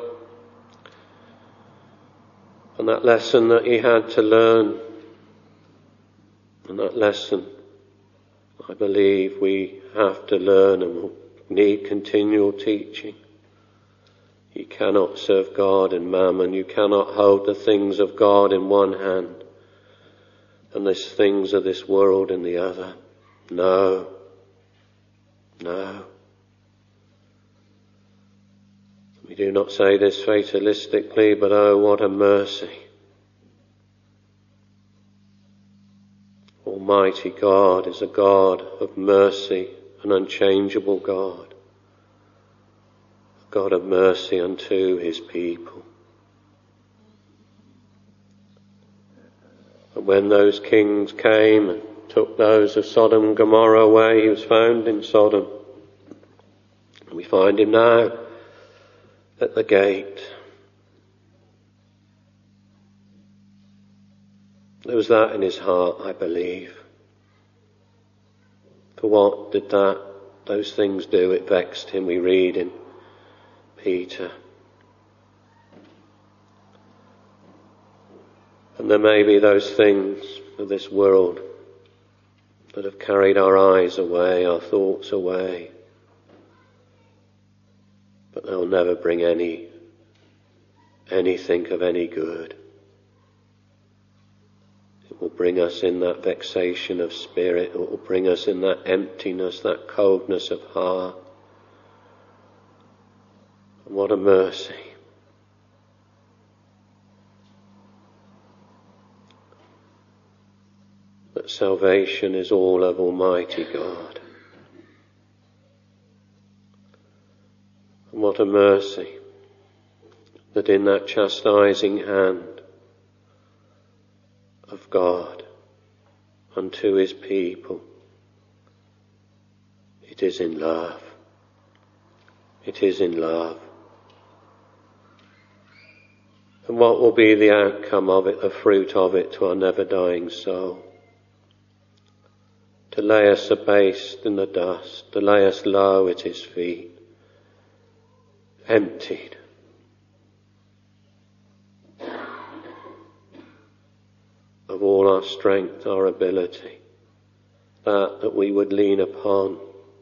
Speaker 2: And that lesson that he had to learn. And that lesson, I believe we have to learn and will need continual teaching. You cannot serve God and mammon. You cannot hold the things of God in one hand and the things of this world in the other. No. No. We do not say this fatalistically, but oh, what a mercy. Almighty God is a God of mercy, an unchangeable God. A God of mercy unto his people. And when those kings came and took those of Sodom and Gomorrah away, he was found in Sodom. And we find him now at the gate. There was that in his heart, I believe. For what did those things do? It vexed him, we read in Peter. And there may be those things of this world that have carried our eyes away, our thoughts away. But they'll never bring anything of any good. It will bring us in that vexation of spirit. It will bring us in that emptiness, that coldness of heart. And what a mercy. That salvation is all of Almighty God. And what a mercy that in that chastising hand of God unto his people, it is in love. It is in love. And what will be the outcome of it, the fruit of it to our never-dying soul? To lay us abased in the dust, to lay us low at his feet, emptied. Of all our strength, our ability, that we would lean upon,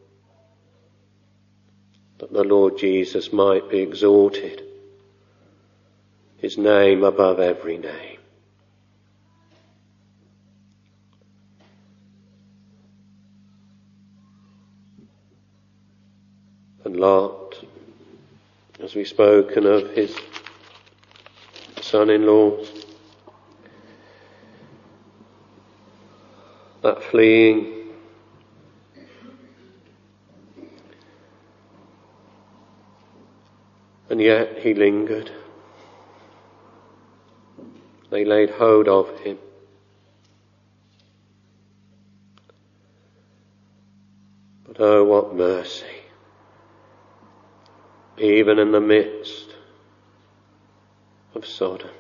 Speaker 2: that the Lord Jesus might be exalted, his name above every name. And Lot, as we've spoken of his son-in-law, that fleeing, and yet he lingered. They laid hold of him. But oh, what mercy. Even in the midst of Sodom.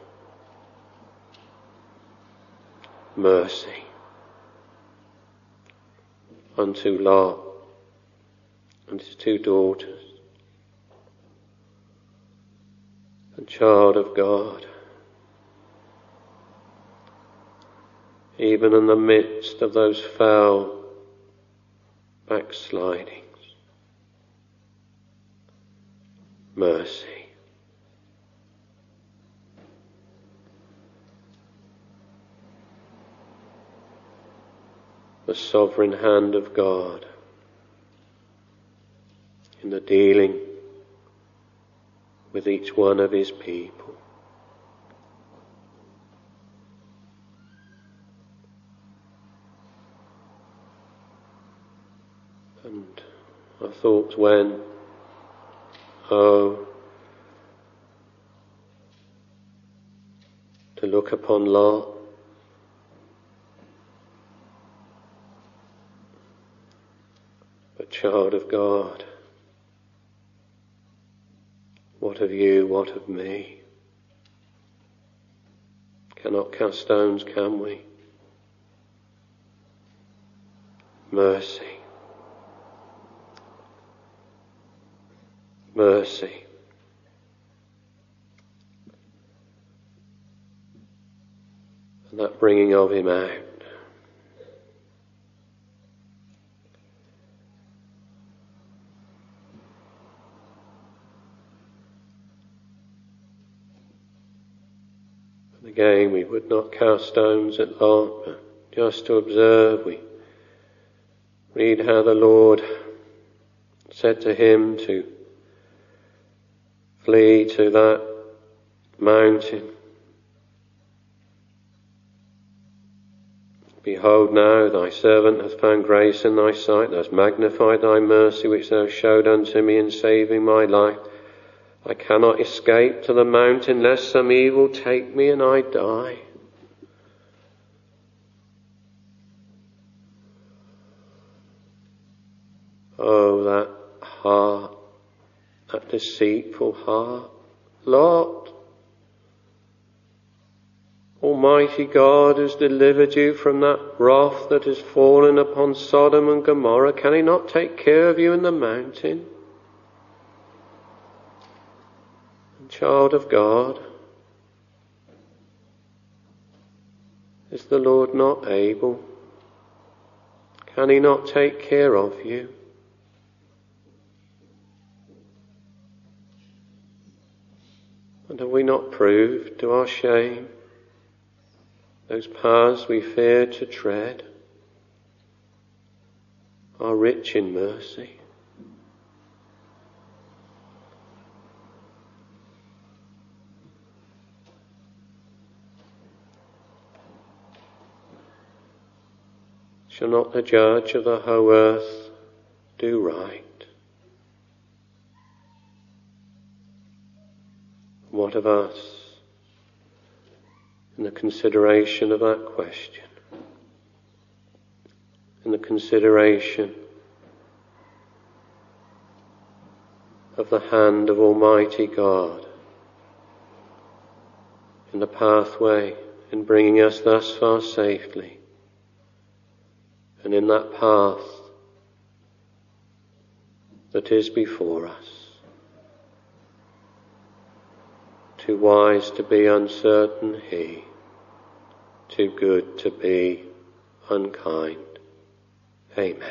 Speaker 2: Mercy unto Lot and his two daughters, and child of God, even in the midst of those foul backslidings. Mercy. The sovereign hand of God in the dealing with each one of his people. And I thought when, oh, look upon Lot. But child of God, what of you, what of me? Cannot cast stones, can we? Mercy. Mercy. And that bringing of him out. And again, we would not cast stones at Lot, but just to observe, we read how the Lord said to him to flee to that mountain. Behold, now thy servant hath found grace in thy sight. Thou hast magnified thy mercy which thou showed unto me in saving my life. I cannot escape to the mountain lest some evil take me and I die. Oh, that heart, that deceitful heart. Lot, Almighty God has delivered you from that wrath that has fallen upon Sodom and Gomorrah. Can he not take care of you in the mountain? And child of God, is the Lord not able? Can he not take care of you? And have we not proved to our shame those paths we fear to tread are rich in mercy? Shall not the judge of the whole earth do right? What of us in the consideration of that question? In the consideration of the hand of Almighty God in the pathway in bringing us thus far safely, and in that path that is before us. Too wise to be uncertain he, too good to be unkind. Amen.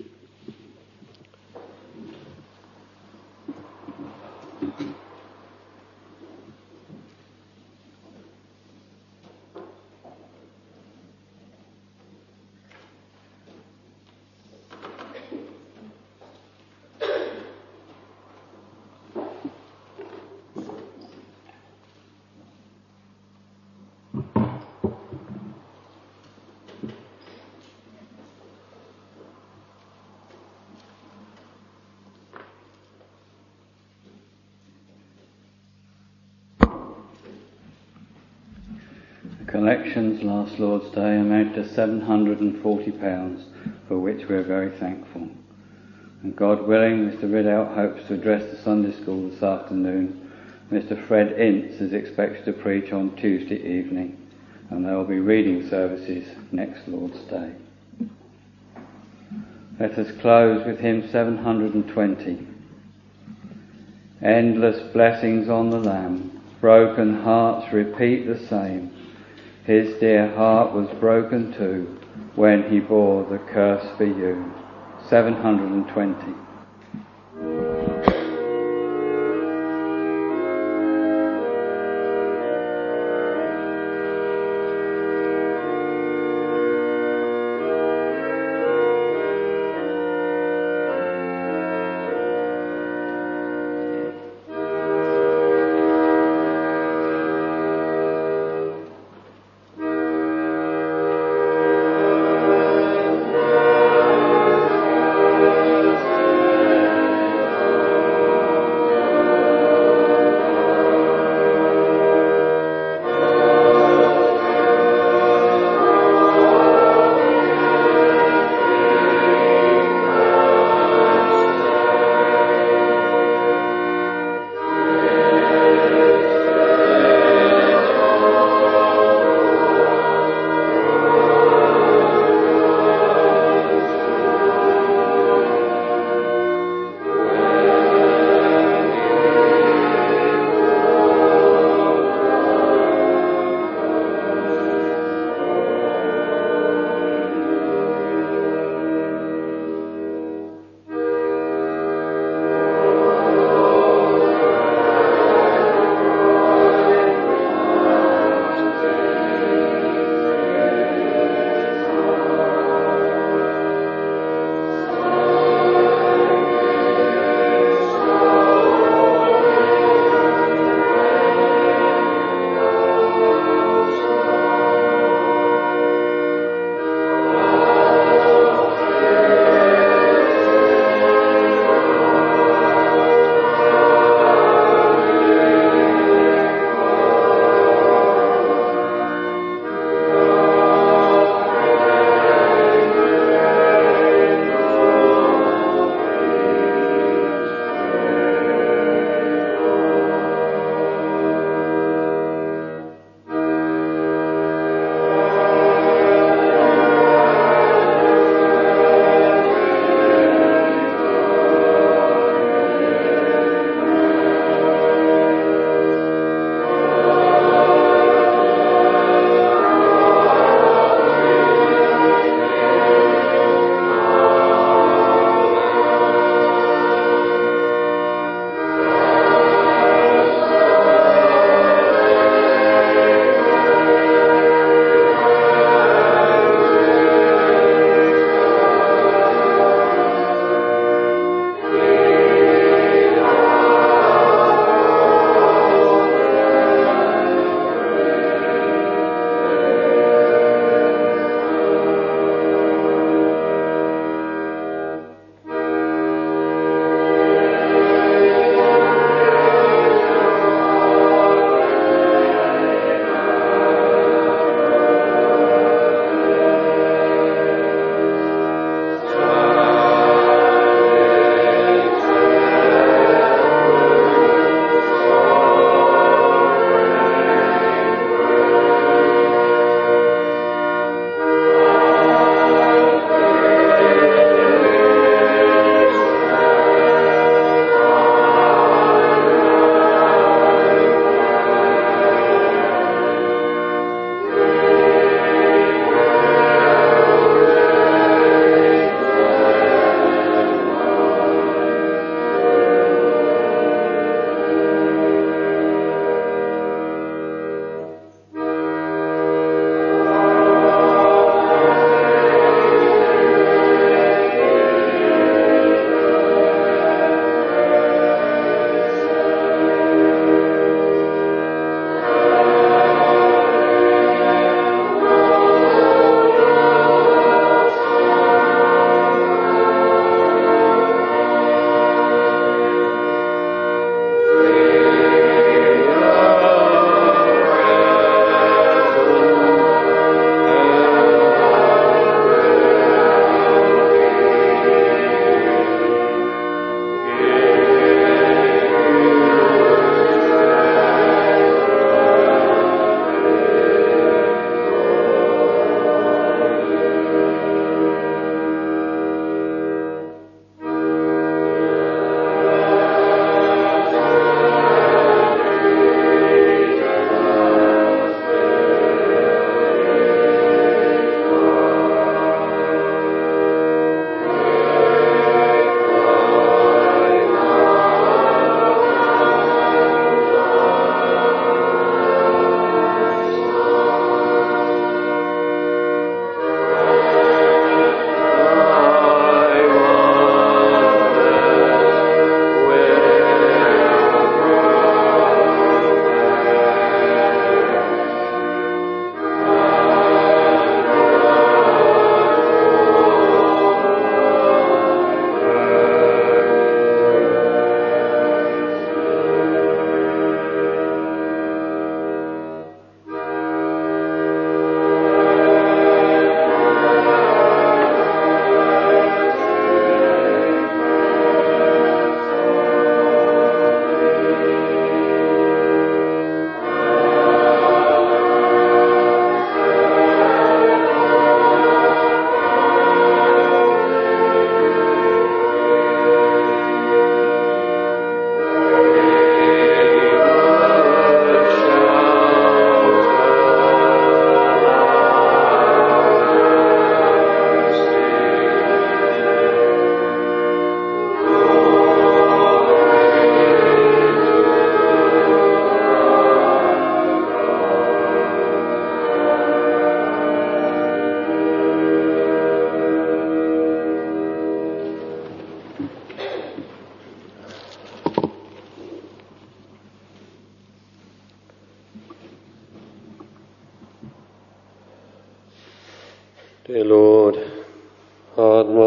Speaker 1: Collections last Lord's Day amount to £740, for which we are very thankful. And God willing, Mr. Ridout hopes to address the Sunday school this afternoon. Mr. Fred Ince is expected to preach on Tuesday evening, and there will be reading services next Lord's Day. Let us close with hymn 720. Endless blessings on the Lamb, broken hearts repeat the same. His dear heart was broken too when he bore the curse for you. 720.
Speaker 3: Thank you.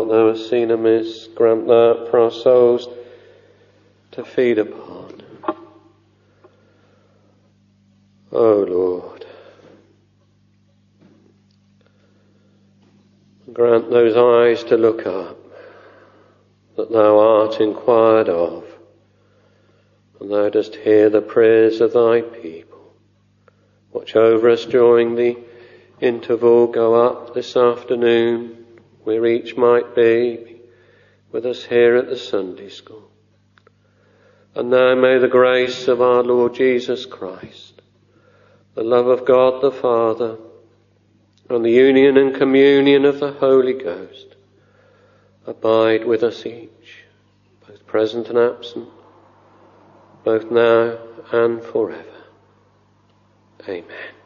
Speaker 2: what thou hast seen amiss, grant that for our souls to feed upon. O Lord, grant those eyes to look up, that thou art inquired of, and thou dost hear the prayers of thy people. Watch over us during the interval. Go up this afternoon, where each might be with us here at the Sunday school. And now may the grace of our Lord Jesus Christ, the love of God the Father, and the union and communion of the Holy Ghost abide with us each, both present and absent, both now and forever. Amen.